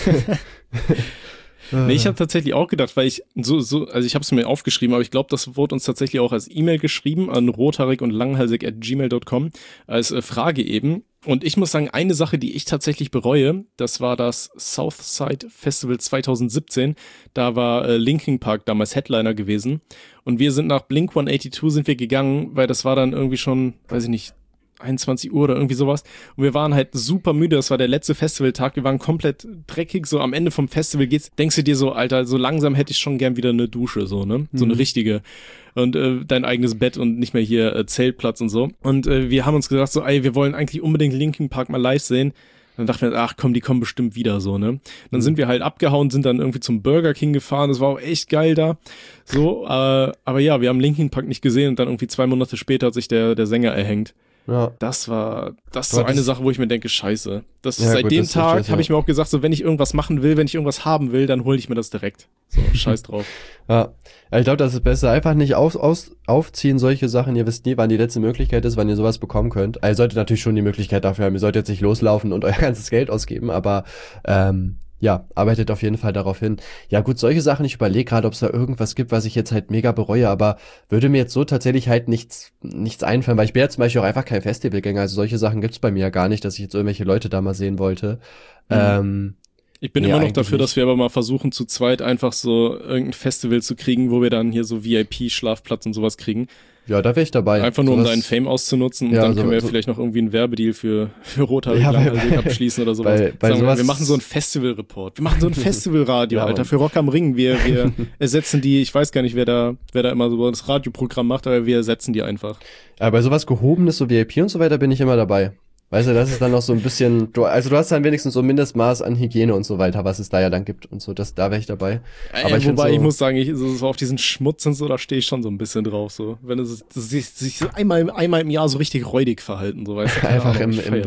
Nee, ich habe tatsächlich auch gedacht, weil ich also ich habe es mir aufgeschrieben, aber ich glaube, das wurde uns tatsächlich auch als E-Mail geschrieben an rothaarig-und-langhalsig@gmail.com als Frage eben. Und ich muss sagen, eine Sache, die ich tatsächlich bereue, das war das Southside Festival 2017. Da war Linkin Park damals Headliner gewesen. Und wir sind nach Blink-182 sind wir gegangen, weil das war dann irgendwie schon, weiß ich nicht, 21 Uhr oder irgendwie sowas. Und wir waren halt super müde. Das war der letzte Festivaltag. Wir waren komplett dreckig. So am Ende vom Festival denkst du dir so, Alter, so langsam hätte ich schon gern wieder eine Dusche, so, ne? So eine richtige. Und dein eigenes Bett und nicht mehr hier Zeltplatz und so. Und wir haben uns gedacht so, ey, wir wollen eigentlich unbedingt Linkin Park mal live sehen. Dann dachten wir, ach komm, die kommen bestimmt wieder so, ne? Dann sind wir halt abgehauen, sind dann irgendwie zum Burger King gefahren. Das war auch echt geil da. So, aber ja, wir haben Linkin Park nicht gesehen und dann irgendwie 2 Monate später hat sich der Sänger erhängt. Ja. Das ist so eine Sache, wo ich mir denke, scheiße. Seit dem Tag habe ich mir auch gesagt, so wenn ich irgendwas machen will, wenn ich irgendwas haben will, dann hole ich mir das direkt. So, scheiß drauf.
Ja, ich glaube, das ist besser. Einfach nicht aufziehen, solche Sachen. Ihr wisst nie, wann die letzte Möglichkeit ist, wann ihr sowas bekommen könnt. Also ihr solltet natürlich schon die Möglichkeit dafür haben. Ihr solltet jetzt nicht loslaufen und euer ganzes Geld ausgeben, aber ja, arbeitet auf jeden Fall darauf hin. Ja gut, solche Sachen, ich überlege gerade, ob es da irgendwas gibt, was ich jetzt halt mega bereue, aber würde mir jetzt so tatsächlich halt nichts einfallen, weil ich bin ja zum Beispiel auch einfach kein Festivalgänger, also solche Sachen gibt's bei mir ja gar nicht, dass ich jetzt irgendwelche Leute da mal sehen wollte.
Ich bin immer noch dafür, dass wir aber mal versuchen, zu zweit einfach so irgendein Festival zu kriegen, wo wir dann hier so VIP-Schlafplatz und sowas kriegen.
Ja, da wäre ich dabei.
Einfach nur, um deinen Fame auszunutzen und dann können wir vielleicht noch irgendwie einen Werbedeal für Rothaarige abschließen oder sowas. Wir machen so einen Festival-Report. Wir machen so ein Festivalradio, Alter, für Rock am Ring. Wir ersetzen die, ich weiß gar nicht, wer da immer so das Radioprogramm macht, aber wir ersetzen die einfach.
Aber bei sowas Gehobenes, so VIP und so weiter, bin ich immer dabei. Weißt du, das ist dann noch so ein bisschen, du hast dann wenigstens so ein Mindestmaß an Hygiene und so weiter, was es da ja dann gibt und so, da wäre ich dabei.
Aber ich muss sagen, so auf diesen Schmutz und so, da stehe ich schon so ein bisschen drauf, so. Wenn es sich so einmal im Jahr so richtig räudig verhalten, so, weißt du.
Einfach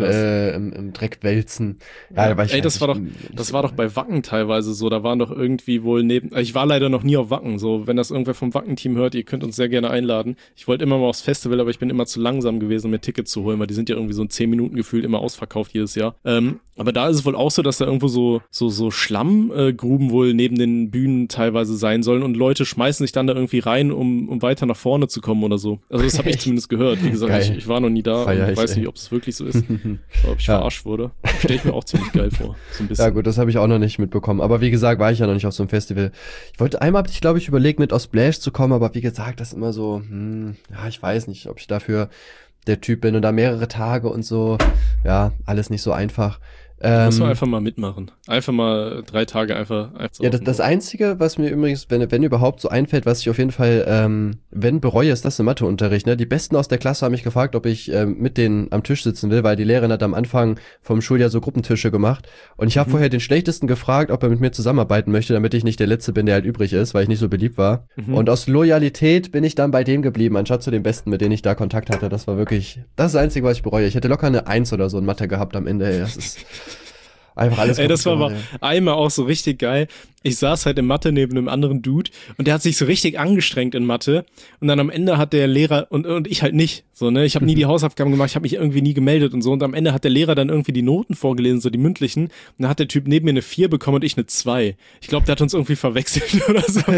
im Dreck wälzen. Ja,
das war doch bei Wacken teilweise so, da waren doch irgendwie wohl ich war leider noch nie auf Wacken, so, wenn das irgendwer vom Wacken-Team hört, ihr könnt uns sehr gerne einladen. Ich wollte immer mal aufs Festival, aber ich bin immer zu langsam gewesen, um mir Tickets zu holen, weil die sind ja irgendwie so in 10 Minuten gefühlt immer ausverkauft jedes Jahr. Aber da ist es wohl auch so, dass da irgendwo so Schlammgruben wohl neben den Bühnen teilweise sein sollen und Leute schmeißen sich dann da irgendwie rein, um weiter nach vorne zu kommen oder so. Also das habe ich zumindest gehört. Wie gesagt, ich war noch nie da und weiß nicht, ob es wirklich so ist. Ob ich verarscht wurde. Stelle ich mir auch ziemlich geil vor. So ein bisschen.
Ja gut, das habe ich auch noch nicht mitbekommen. Aber wie gesagt, war ich ja noch nicht auf so einem Festival. Einmal habe ich, glaube ich, überlegt, mit aus Splash zu kommen, aber wie gesagt, das ist immer so, ich weiß nicht, ob ich dafür der Typ bin und da mehrere Tage und so, ja, alles nicht so einfach.
Muss man einfach mal mitmachen. Einfach mal 3 Tage einfach so.
Ja, das Einzige, was mir übrigens, wenn überhaupt so einfällt, was ich auf jeden Fall, wenn bereue, ist das im Matheunterricht. Ne? Die Besten aus der Klasse haben mich gefragt, ob ich mit denen am Tisch sitzen will, weil die Lehrerin hat am Anfang vom Schuljahr so Gruppentische gemacht. Und ich habe vorher den Schlechtesten gefragt, ob er mit mir zusammenarbeiten möchte, damit ich nicht der Letzte bin, der halt übrig ist, weil ich nicht so beliebt war. Und aus Loyalität bin ich dann bei dem geblieben, anstatt zu den Besten, mit denen ich da Kontakt hatte. Das war wirklich, das ist das Einzige, was ich bereue. Ich hätte locker eine 1 oder so in Mathe gehabt am Ende. Ey, das ist einfach alles.
Ey, das war aber einmal auch so richtig geil. Ich saß halt in Mathe neben einem anderen Dude und der hat sich so richtig angestrengt in Mathe und dann am Ende hat der Lehrer und ich halt nicht, so, ne, ich habe nie die Hausaufgaben gemacht, ich habe mich irgendwie nie gemeldet und so und am Ende hat der Lehrer dann irgendwie die Noten vorgelesen, so die mündlichen und dann hat der Typ neben mir eine 4 bekommen und ich eine 2. Ich glaube, der hat uns irgendwie verwechselt oder so.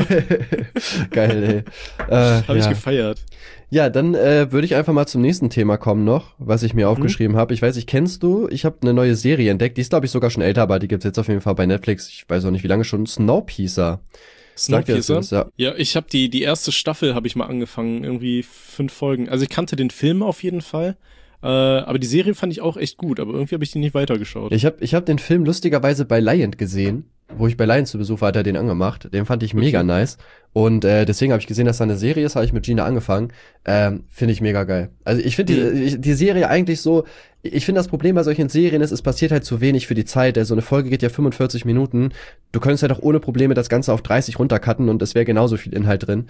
Geil, ey.
Habe ich gefeiert.
Ja, dann würde ich einfach mal zum nächsten Thema kommen noch, was ich mir aufgeschrieben habe. Ich weiß nicht, kennst du? Ich habe eine neue Serie entdeckt, die ist glaube ich sogar schon älter, aber die gibt's jetzt auf jeden Fall bei Netflix. Ich weiß auch nicht, wie lange schon. Snowpiercer.
Snowpiercer? Ja, ich habe die erste Staffel habe ich mal angefangen, irgendwie 5 Folgen. Also ich kannte den Film auf jeden Fall. Aber die Serie fand ich auch echt gut, aber irgendwie habe ich die nicht weitergeschaut.
Ich hab den Film lustigerweise bei Lion gesehen, wo ich bei Lion zu Besuch war, hat er den angemacht. Den fand ich mega nice. Und deswegen habe ich gesehen, dass da eine Serie ist, habe ich mit Gina angefangen. Finde ich mega geil. Also ich finde die Serie eigentlich so, ich finde das Problem bei solchen Serien ist, es passiert halt zu wenig für die Zeit. Also eine Folge geht ja 45 Minuten. Du könntest halt auch ohne Probleme das Ganze auf 30 runtercutten und es wäre genauso viel Inhalt drin.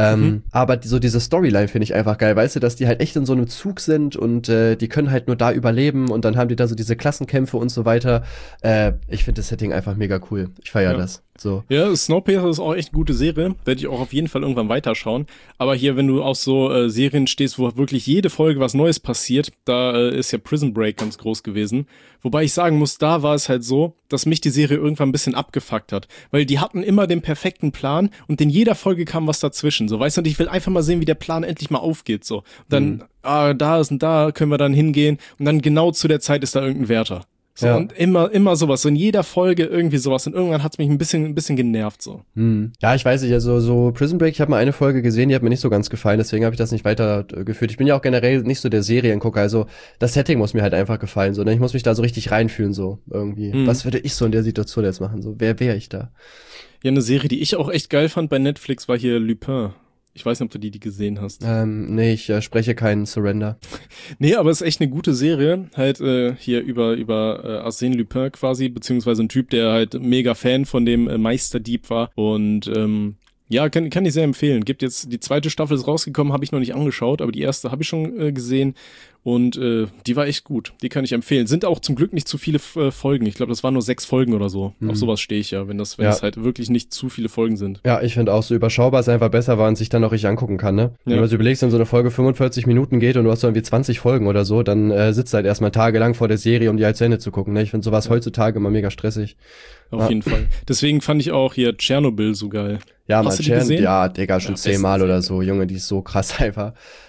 Aber diese Storyline finde ich einfach geil. Weißt du, dass die halt echt in so einem Zug sind und die können halt nur da überleben und dann haben die da so diese Klassenkämpfe und so weiter. Ich finde das Setting einfach mega cool. Ich feiere das. So.
Ja, Snowpiercer ist auch echt eine gute Serie. Werde ich auch auf jeden Fall irgendwann weiterschauen. Aber hier, wenn du auf so Serien stehst, wo wirklich jede Folge was Neues passiert, da ist ja Prison Break ganz groß gewesen. Wobei ich sagen muss, da war es halt so, dass mich die Serie irgendwann ein bisschen abgefuckt hat. Weil die hatten immer den perfekten Plan und in jeder Folge kam was dazwischen. So, weißt du, und ich will einfach mal sehen, wie der Plan endlich mal aufgeht. So. Und dann, da ist und da können wir dann hingehen und dann genau zu der Zeit ist da irgendein Wärter. So, ja. Und immer sowas, so in jeder Folge irgendwie sowas und irgendwann hat's mich ein bisschen genervt, so.
Ja, ich weiß nicht, also so Prison Break, ich habe mal eine Folge gesehen, die hat mir nicht so ganz gefallen, deswegen habe ich das nicht weitergeführt. Ich bin ja auch generell nicht so der Seriengucker, also das Setting muss mir halt einfach gefallen, so, ne? Ich muss mich da so richtig reinfühlen, so, irgendwie. Was würde ich so in der Situation jetzt machen, so, wer wäre ich da?
Ja, eine Serie, die ich auch echt geil fand bei Netflix, war hier Lupin. Ich weiß nicht, ob du die gesehen hast.
Nee, ich spreche keinen Surrender.
Nee, aber es ist echt eine gute Serie. Halt hier über Arsène Lupin quasi, beziehungsweise ein Typ, der halt mega Fan von dem Meisterdieb war. Und ja, kann ich sehr empfehlen. Gibt jetzt, die 2. Staffel ist rausgekommen, habe ich noch nicht angeschaut, aber die erste habe ich schon gesehen. Und die war echt gut. Die kann ich empfehlen. Sind auch zum Glück nicht zu viele Folgen. Ich glaube, das waren nur 6 Folgen oder so. Auf sowas stehe ich ja, wenn das halt wirklich nicht zu viele Folgen sind.
Ja, ich finde auch so überschaubar ist einfach besser, weil man sich dann auch richtig angucken kann, ne? Wenn du dir überlegst, wenn so eine Folge 45 Minuten geht und du hast so irgendwie 20 Folgen oder so, dann sitzt du halt erstmal tagelang vor der Serie, um die halt zu Ende zu gucken, ne? Ich finde sowas heutzutage immer mega stressig.
Auf jeden Fall. Deswegen fand ich auch hier Tschernobyl so geil.
Ja, mal Tschernobyl, ja, Digga, schon 10-mal oder so. Junge, die ist so krass einfach.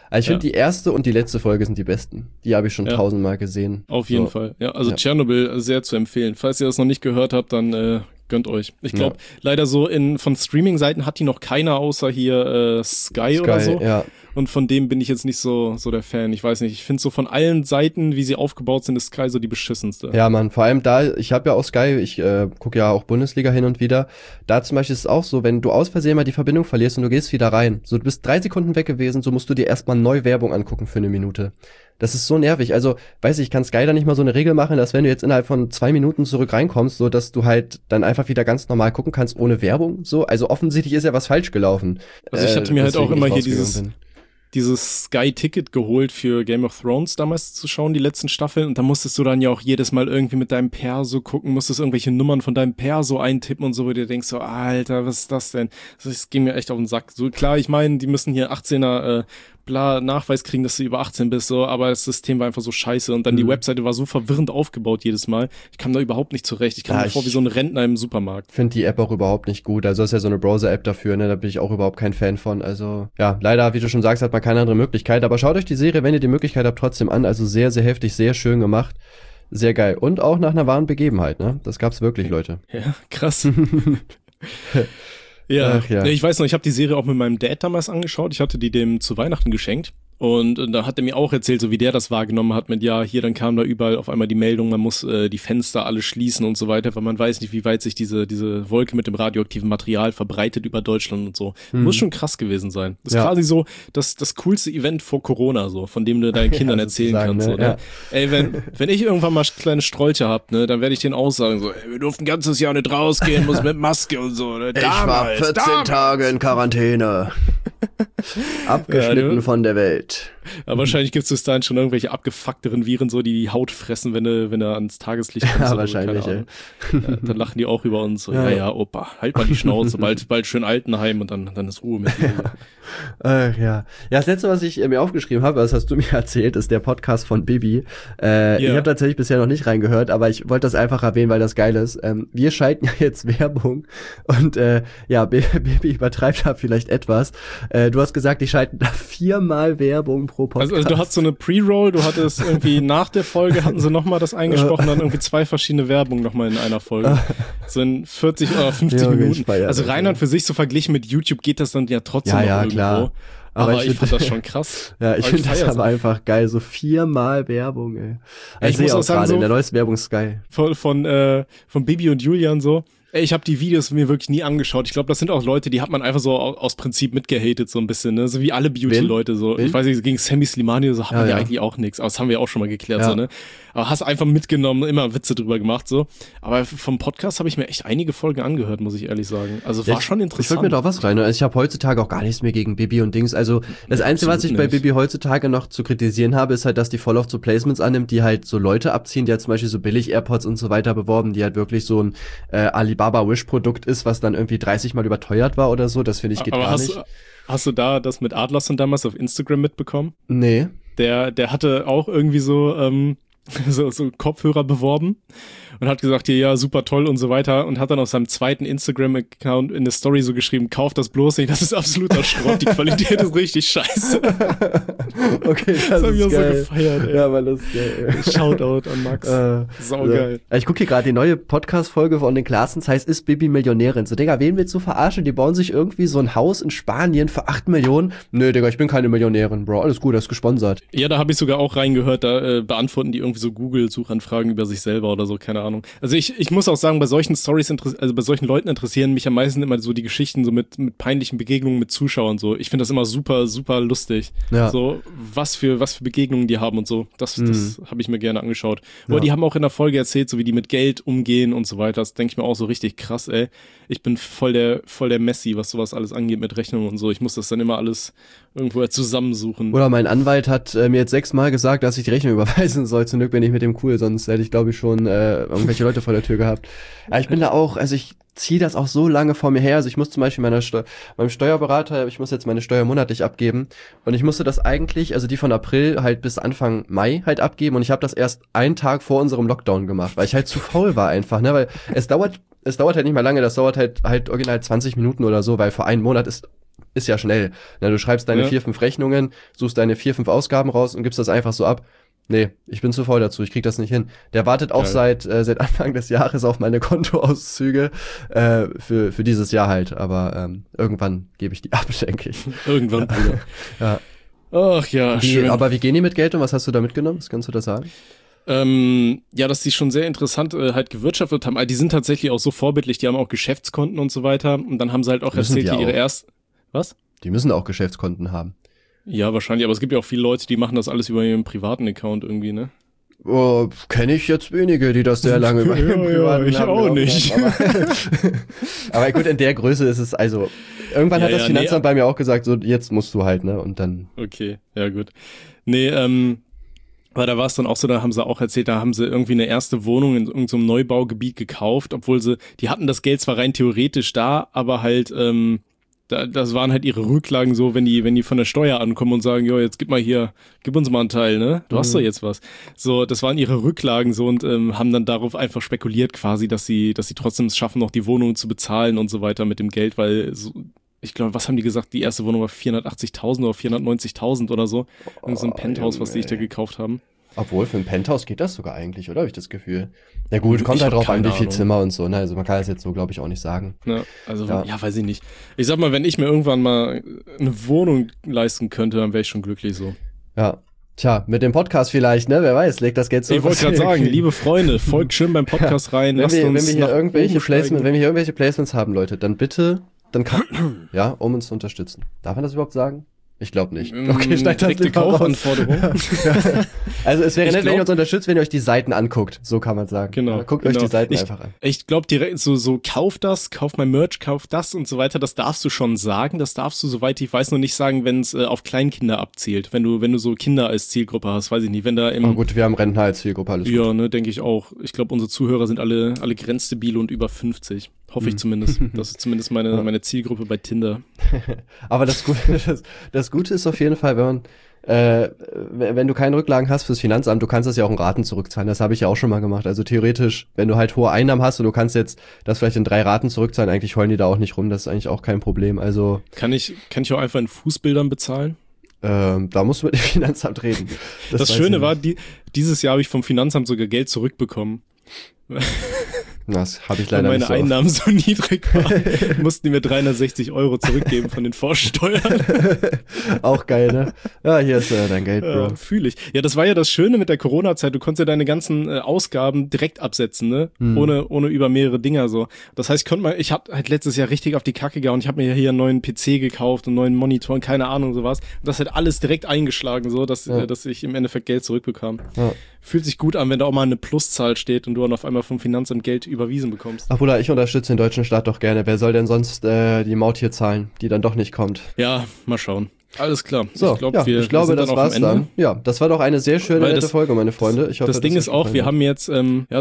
Also ich finde, die erste und die letzte Folge sind die besten. Die habe ich schon 1000-mal gesehen.
Auf jeden Fall. Ja, also Tschernobyl sehr zu empfehlen. Falls ihr das noch nicht gehört habt, dann gönnt euch. Ich glaube, leider so von Streaming-Seiten hat die noch keiner außer hier Sky oder so.
Ja.
Und von dem bin ich jetzt nicht so der Fan. Ich weiß nicht, ich finde so von allen Seiten, wie sie aufgebaut sind, ist Sky so die beschissenste.
Ja, Mann, vor allem da, ich habe ja auch Sky, ich gucke ja auch Bundesliga hin und wieder. Da zum Beispiel ist es auch so, wenn du aus Versehen mal die Verbindung verlierst und du gehst wieder rein, so du bist 3 Sekunden weg gewesen, so musst du dir erstmal neu Werbung angucken für 1 Minute. Das ist so nervig. Also, weiß ich kann Sky da nicht mal so eine Regel machen, dass wenn du jetzt innerhalb von 2 Minuten zurück reinkommst, so dass du halt dann einfach wieder ganz normal gucken kannst ohne Werbung. So, also offensichtlich ist ja was falsch gelaufen.
Also ich hatte mir halt auch immer hier dieses Sky-Ticket geholt für Game of Thrones damals zu schauen, die letzten Staffeln. Und da musstest du dann ja auch jedes Mal irgendwie mit deinem Perso gucken, musstest irgendwelche Nummern von deinem Perso eintippen und so, wo du denkst so, Alter, was ist das denn? Das ging mir echt auf den Sack. So klar, ich meine, die müssen hier 18er Nachweis kriegen, dass du über 18 bist, so, aber das System war einfach so scheiße und dann die Webseite war so verwirrend aufgebaut jedes Mal. Ich kam da überhaupt nicht zurecht. Ich kam mir vor wie so ein Rentner im Supermarkt.
Finde die App auch überhaupt nicht gut. Also das ist ja so eine Browser-App dafür, ne? Da bin ich auch überhaupt kein Fan von. Also ja, leider, wie du schon sagst, hat man keine andere Möglichkeit. Aber schaut euch die Serie, wenn ihr die Möglichkeit habt, trotzdem an. Also sehr, sehr heftig, sehr schön gemacht. Sehr geil. Und auch nach einer wahren Begebenheit, ne? Das gab's wirklich, Leute.
Ja, krass. Ja, ich weiß noch, ich habe die Serie auch mit meinem Dad damals angeschaut. Ich hatte die dem zu Weihnachten geschenkt. Und da hat er mir auch erzählt, so wie der das wahrgenommen hat mit, ja, hier, dann kam da überall auf einmal die Meldung, man muss die Fenster alle schließen und so weiter, weil man weiß nicht, wie weit sich diese Wolke mit dem radioaktiven Material verbreitet über Deutschland und so. Muss schon krass gewesen sein. Das ist quasi so das coolste Event vor Corona, so, von dem du deinen Kindern erzählen kannst. Ne? So, ne? Ey, wenn ich irgendwann mal kleine Strolche hab, ne, dann werde ich denen auch sagen, so, ey, wir durften ein ganzes Jahr nicht rausgehen, muss mit Maske und so. Ne?
Ich war 14 Tage in Quarantäne. Abgeschnitten von der Welt.
Aber wahrscheinlich gibt es bis dahin schon irgendwelche abgefuckteren Viren, so die Haut fressen, wenn du ans Tageslicht kommst.
Ja, wahrscheinlich, ey.
Ja, dann lachen die auch über uns. So, ja, Opa, halt mal die Schnauze, bald schön Altenheim und dann ist Ruhe mit dir.
Ja, das letzte, was ich mir aufgeschrieben habe, das hast du mir erzählt, ist der Podcast von Bibi. Ich habe tatsächlich bisher noch nicht reingehört, aber ich wollte das einfach erwähnen, weil das geil ist. Wir schalten ja jetzt Werbung und Bibi übertreibt da vielleicht etwas. Du hast gesagt, die schalten da 4-mal Werbung pro Podcast.
Also du hattest so eine Pre-Roll, du hattest irgendwie nach der Folge hatten sie nochmal das eingesprochen, dann irgendwie 2 verschiedene Werbungen nochmal in einer Folge. So in 40 oder 50 Minuten. Also Reinhard für sich so verglichen mit YouTube geht das dann ja trotzdem noch irgendwo. Klar. Aber ich fand das schon krass.
Ja, ich finde das aber einfach geil. So 4-mal Werbung, ey. Also ich muss auch sagen, so in der neuesten Werbung ist geil.
Von Bibi und Julian so. Ey, ich habe die Videos mir wirklich nie angeschaut. Ich glaube, das sind auch Leute, die hat man einfach so aus Prinzip mitgehatet, so ein bisschen, ne? So wie alle Beauty-Leute, so. Ich weiß nicht, gegen Sammy Slimani so hat man ja eigentlich auch nichts. Aber das haben wir auch schon mal geklärt, so, ne? Aber hast einfach mitgenommen, immer Witze drüber gemacht, so. Aber vom Podcast habe ich mir echt einige Folgen angehört, muss ich ehrlich sagen. Also war schon interessant.
Ich wollte mir doch was rein. Also ich habe heutzutage auch gar nichts mehr gegen Bibi und Dings. Also das Einzige, was ich bei Bibi heutzutage noch zu kritisieren habe, ist halt, dass die voll oft so Placements annimmt, die halt so Leute abziehen, die halt zum Beispiel so Billig-AirPods und so weiter beworben, die halt wirklich so ein Alibaba-Wish-Produkt ist, was dann irgendwie 30-mal überteuert war oder so. Das finde ich geht gar nicht.
Hast du da das mit Adlerson damals auf Instagram mitbekommen?
Nee.
Der hatte auch irgendwie so Kopfhörer beworben und hat gesagt, ja, super toll und so weiter und hat dann auf seinem zweiten Instagram-Account in der Story so geschrieben, kauft das bloß nicht, das ist absoluter Schrott, die Qualität ist richtig scheiße.
Okay, das hab ich auch geil.
So gefeiert, ey.
Ja, aber das ist geil.
Shoutout an Max. Saugeil.
Ja. Ich gucke hier gerade die neue Podcast-Folge von den Klassens, heißt, ist Bibi Millionärin? So, Digga, wen willst du verarschen? Die bauen sich irgendwie so ein Haus in Spanien für 8 Millionen. Nö, Digga, ich bin keine Millionärin, Bro. Alles gut, das ist gesponsert.
Ja, da habe ich sogar auch reingehört, da beantworten die irgendwie so Google-Suchanfragen über sich selber oder so, keine Ahnung. Also ich muss auch sagen, bei solchen Stories, also bei solchen Leuten interessieren mich am meisten immer so die Geschichten so mit peinlichen Begegnungen mit Zuschauern so. Ich finde das immer super, super lustig. Ja. So, was für Begegnungen die haben und so. Das habe ich mir gerne angeschaut. Aber die haben auch in der Folge erzählt, so wie die mit Geld umgehen und so weiter. Das denke ich mir auch so richtig krass, ey. Ich bin voll der Messi, was sowas alles angeht mit Rechnungen und so. Ich muss das dann immer alles irgendwo zusammensuchen.
Oder mein Anwalt hat mir jetzt 6-mal gesagt, dass ich die Rechnung überweisen soll. Zum Glück bin ich mit dem cool, sonst hätte ich, glaube ich, schon irgendwelche Leute vor der Tür gehabt. Ja, ich bin da auch, also ich ziehe das auch so lange vor mir her. Also ich muss zum Beispiel meinem Steuerberater, ich muss jetzt meine Steuer monatlich abgeben. Und ich musste das eigentlich, also die von April halt bis Anfang Mai halt abgeben. Und ich habe das erst einen Tag vor unserem Lockdown gemacht, weil ich halt zu faul war einfach, ne? Weil es dauert halt nicht mal lange, das dauert halt original 20 Minuten oder so, weil für einen Monat ist ist ja schnell. Na, du schreibst deine 4, 5 Rechnungen, suchst deine 4, 5 Ausgaben raus und gibst das einfach so ab. Nee, ich bin zu faul dazu, ich krieg das nicht hin. Der wartet auch seit Anfang des Jahres auf meine Kontoauszüge für dieses Jahr halt, aber irgendwann gebe ich die ab, denke ich.
Irgendwann, Bruder.
Ja.
Ach ja, schön.
Aber wie gehen die mit Geld und was hast du da mitgenommen? Was kannst du da sagen?
Ja, dass die schon sehr interessant halt gewirtschaftet haben. Also die sind tatsächlich auch so vorbildlich, die haben auch Geschäftskonten und so weiter und dann haben sie halt auch erzählt, wie ihre Was?
Die müssen auch Geschäftskonten haben.
Ja, wahrscheinlich, aber es gibt ja auch viele Leute, die machen das alles über ihren privaten Account irgendwie, ne?
Oh, kenne ich jetzt wenige, die das sehr lange über ihren privaten
ich auch nicht.
Aber gut, in der Größe ist es, also, irgendwann hat das Finanzamt bei mir auch gesagt, so, jetzt musst du halt, ne, und dann.
Okay, ja gut. Nee, weil da war es dann auch so, da haben sie auch erzählt, da haben sie irgendwie eine erste Wohnung in irgendeinem Neubaugebiet gekauft, obwohl die hatten das Geld zwar rein theoretisch da, aber halt, das waren halt ihre Rücklagen so, wenn die von der Steuer ankommen und sagen, jo, jetzt gib uns mal einen Teil, ne? Du hast doch jetzt was. So, das waren ihre Rücklagen so und haben dann darauf einfach spekuliert quasi, dass sie trotzdem es schaffen, noch die Wohnung zu bezahlen und so weiter mit dem Geld, weil so, ich glaube, was haben die gesagt? Die erste Wohnung war 480.000 oder 490.000 oder so. So ein Penthouse, was die sich da gekauft haben.
Obwohl, für ein Penthouse geht das sogar eigentlich, oder? Habe ich das Gefühl. Na gut, kommt halt drauf an, wie viel Zimmer und so, ne? Also man kann das jetzt so, glaube ich, auch nicht sagen.
Ja, also, ja, weiß ich nicht. Ich sag mal, wenn ich mir irgendwann mal eine Wohnung leisten könnte, dann wäre ich schon glücklich so.
Ja. Tja, mit dem Podcast vielleicht, ne? Wer weiß, legt das Geld so.
Ich wollte gerade sagen, liebe Freunde, folgt schön beim Podcast rein.
Wenn wir hier irgendwelche Placements haben, Leute, dann bitte, ja, um uns zu unterstützen. Darf man das überhaupt sagen? Ich glaube nicht.
Okay, schneid das die Kaufanforderung.
Also es wäre nett, wenn ihr uns unterstützt, wenn ihr euch die Seiten anguckt. So kann man sagen.
Genau.
Guckt euch die Seiten einfach an.
Ich glaube direkt so kauft mein Merch, kauft das und so weiter. Das darfst du schon sagen. Das darfst du, soweit ich weiß, noch nicht sagen, wenn es auf Kleinkinder abzielt. Wenn du so Kinder als Zielgruppe hast, weiß ich nicht. Wenn da
Oh gut, wir haben Rentner als Zielgruppe, alles gut.
Ja, ne, denke ich auch. Ich glaube, unsere Zuhörer sind alle grenzdebile und über 50. Hoffe ich zumindest. Das ist zumindest meine Zielgruppe bei Tinder.
Aber das Gute ist auf jeden Fall, wenn du keine Rücklagen hast fürs Finanzamt, du kannst das ja auch in Raten zurückzahlen. Das habe ich ja auch schon mal gemacht. Also theoretisch, wenn du halt hohe Einnahmen hast und du kannst jetzt das vielleicht in 3 Raten zurückzahlen, eigentlich heulen die da auch nicht rum. Das ist eigentlich auch kein Problem. Also
kann ich auch einfach in Fußbildern bezahlen?
Da musst du mit dem Finanzamt reden.
Das Schöne war, dieses Jahr habe ich vom Finanzamt sogar Geld zurückbekommen.
Das habe ich leider
weil
nicht so.
Meine Einnahmen so niedrig waren, mussten die mir 360 € zurückgeben von den Vorsteuern.
Auch geil, ne? Ja, hier ist dein Geld, Bro.
Ja, fühl ich. Ja, das war ja das Schöne mit der Corona-Zeit. Du konntest ja deine ganzen Ausgaben direkt absetzen, ne? Ohne über mehrere Dinger so. Das heißt, ich habe halt letztes Jahr richtig auf die Kacke gehauen. Ich habe mir hier einen neuen PC gekauft, einen neuen Monitor und keine Ahnung sowas. Und das hat alles direkt eingeschlagen, so, dass ich im Endeffekt Geld zurückbekam. Ja. Fühlt sich gut an, wenn da auch mal eine Pluszahl steht und du dann auf einmal vom Finanzamt Geld überwiesen bekommst.
Ach Bruder, ich unterstütze den deutschen Staat doch gerne. Wer soll denn sonst die Maut hier zahlen, die dann doch nicht kommt?
Ja, mal schauen. Alles klar.
So, ich glaube, das war's dann. Ja, das war doch eine sehr schöne, nette Folge, meine Freunde. Ich hoffe,
das Ding ist auch, wir haben jetzt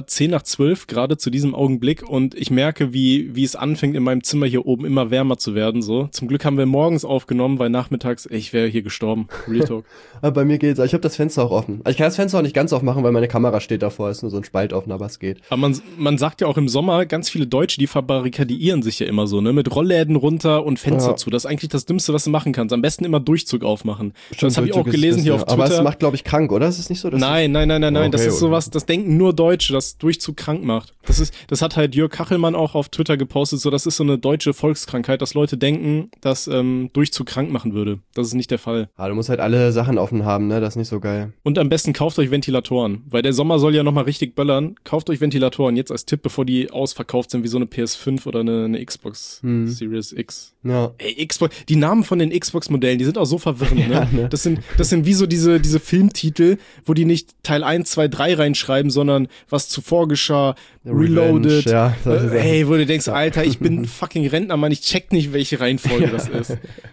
10:12 gerade zu diesem Augenblick und ich merke, wie es anfängt, in meinem Zimmer hier oben immer wärmer zu werden. So, zum Glück haben wir morgens aufgenommen, weil nachmittags, ich wäre hier gestorben. Real Talk.
Aber bei mir geht's. Ich habe das Fenster auch offen. Ich kann das Fenster auch nicht ganz aufmachen, weil meine Kamera steht davor. Ist nur so ein Spalt offen, aber es geht.
Aber man sagt ja auch im Sommer, ganz viele Deutsche, die verbarrikadieren sich ja immer so, ne, mit Rollläden runter und Fenster zu. Das ist eigentlich das Dümmste, was du machen kannst. Am besten immer Durchzug aufmachen. Das habe ich auch gelesen hier auf Twitter.
Aber es macht, glaube ich, krank, oder? Ist es nicht so?
Nein.
Okay,
Das ist sowas, das denken nur Deutsche, dass Durchzug krank macht. Das hat halt Jörg Kachelmann auch auf Twitter gepostet, so das ist so eine deutsche Volkskrankheit, dass Leute denken, dass Durchzug krank machen würde. Das ist nicht der Fall.
Du musst halt alle Sachen offen haben, ne? Das ist nicht so geil.
Und am besten kauft euch Ventilatoren, weil der Sommer soll ja nochmal richtig böllern. Kauft euch Ventilatoren jetzt als Tipp, bevor die ausverkauft sind, wie so eine PS5 oder eine Xbox Series X.
Ja.
Ey, Xbox, die Namen von den Xbox-Modellen, die sind auch so verwirrend, ne? Das sind wie so diese Filmtitel, wo die nicht Teil 1, 2, 3 reinschreiben, sondern was zuvor geschah, Reloaded.
Ja,
ey, wo du denkst, Alter, ich bin fucking Rentner, Mann, ich check nicht, welche Reihenfolge das ist.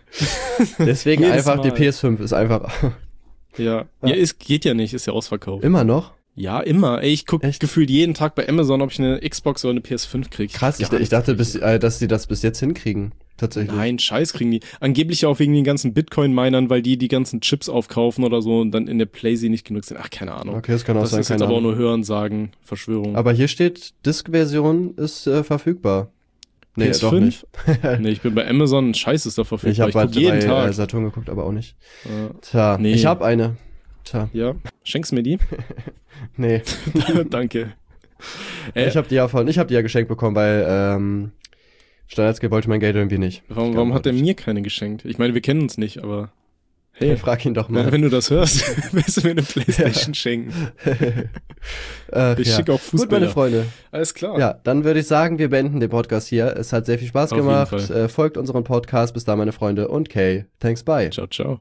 Deswegen einfach, die PS5 ist einfach.
Ja, geht ja nicht, ist ja ausverkauft.
Immer noch?
Ja, immer. Ey, ich guck gefühlt jeden Tag bei Amazon, ob ich eine Xbox oder eine PS5 krieg.
Krass, ich dachte, dass die das bis jetzt hinkriegen. Tatsächlich.
Nein, Scheiß kriegen die. Angeblich auch wegen den ganzen Bitcoin-Minern, weil die ganzen Chips aufkaufen oder so und dann in der Playsee nicht genug sind. Ach, keine Ahnung.
Okay, das kann auch sein.
Das ist jetzt aber auch nur Hören, Sagen, Verschwörung.
Aber hier steht, Disk-Version ist verfügbar. Nee,
PS5?
doch nicht.
Nee, ich bin bei Amazon, scheiße ist da verfügbar.
Ich habe
guck
bei
jeden Tag.
Saturn geguckt, aber auch nicht.
Ja.
Tja,
Nee.
ich habe eine. Tja,
Ja, schenkst mir die?
nee.
Danke.
Ich habe die ja geschenkt bekommen, weil Steinertzke wollte mein Geld irgendwie nicht.
Warum hat er mir keine geschenkt? Ich meine, wir kennen uns nicht, aber hey,
Frag ihn doch mal.
wenn du das hörst, willst du mir eine Playstation schenken? Ich schicke auch
Gut,
Fußballer.
meine Freunde.
Alles klar.
Ja, dann würde ich sagen, wir beenden den Podcast hier. Es hat sehr viel Spaß
Auf jeden
gemacht.
Fall.
Folgt unserem Podcast. Bis da, meine Freunde. Und Kay, thanks, bye.
Ciao, ciao.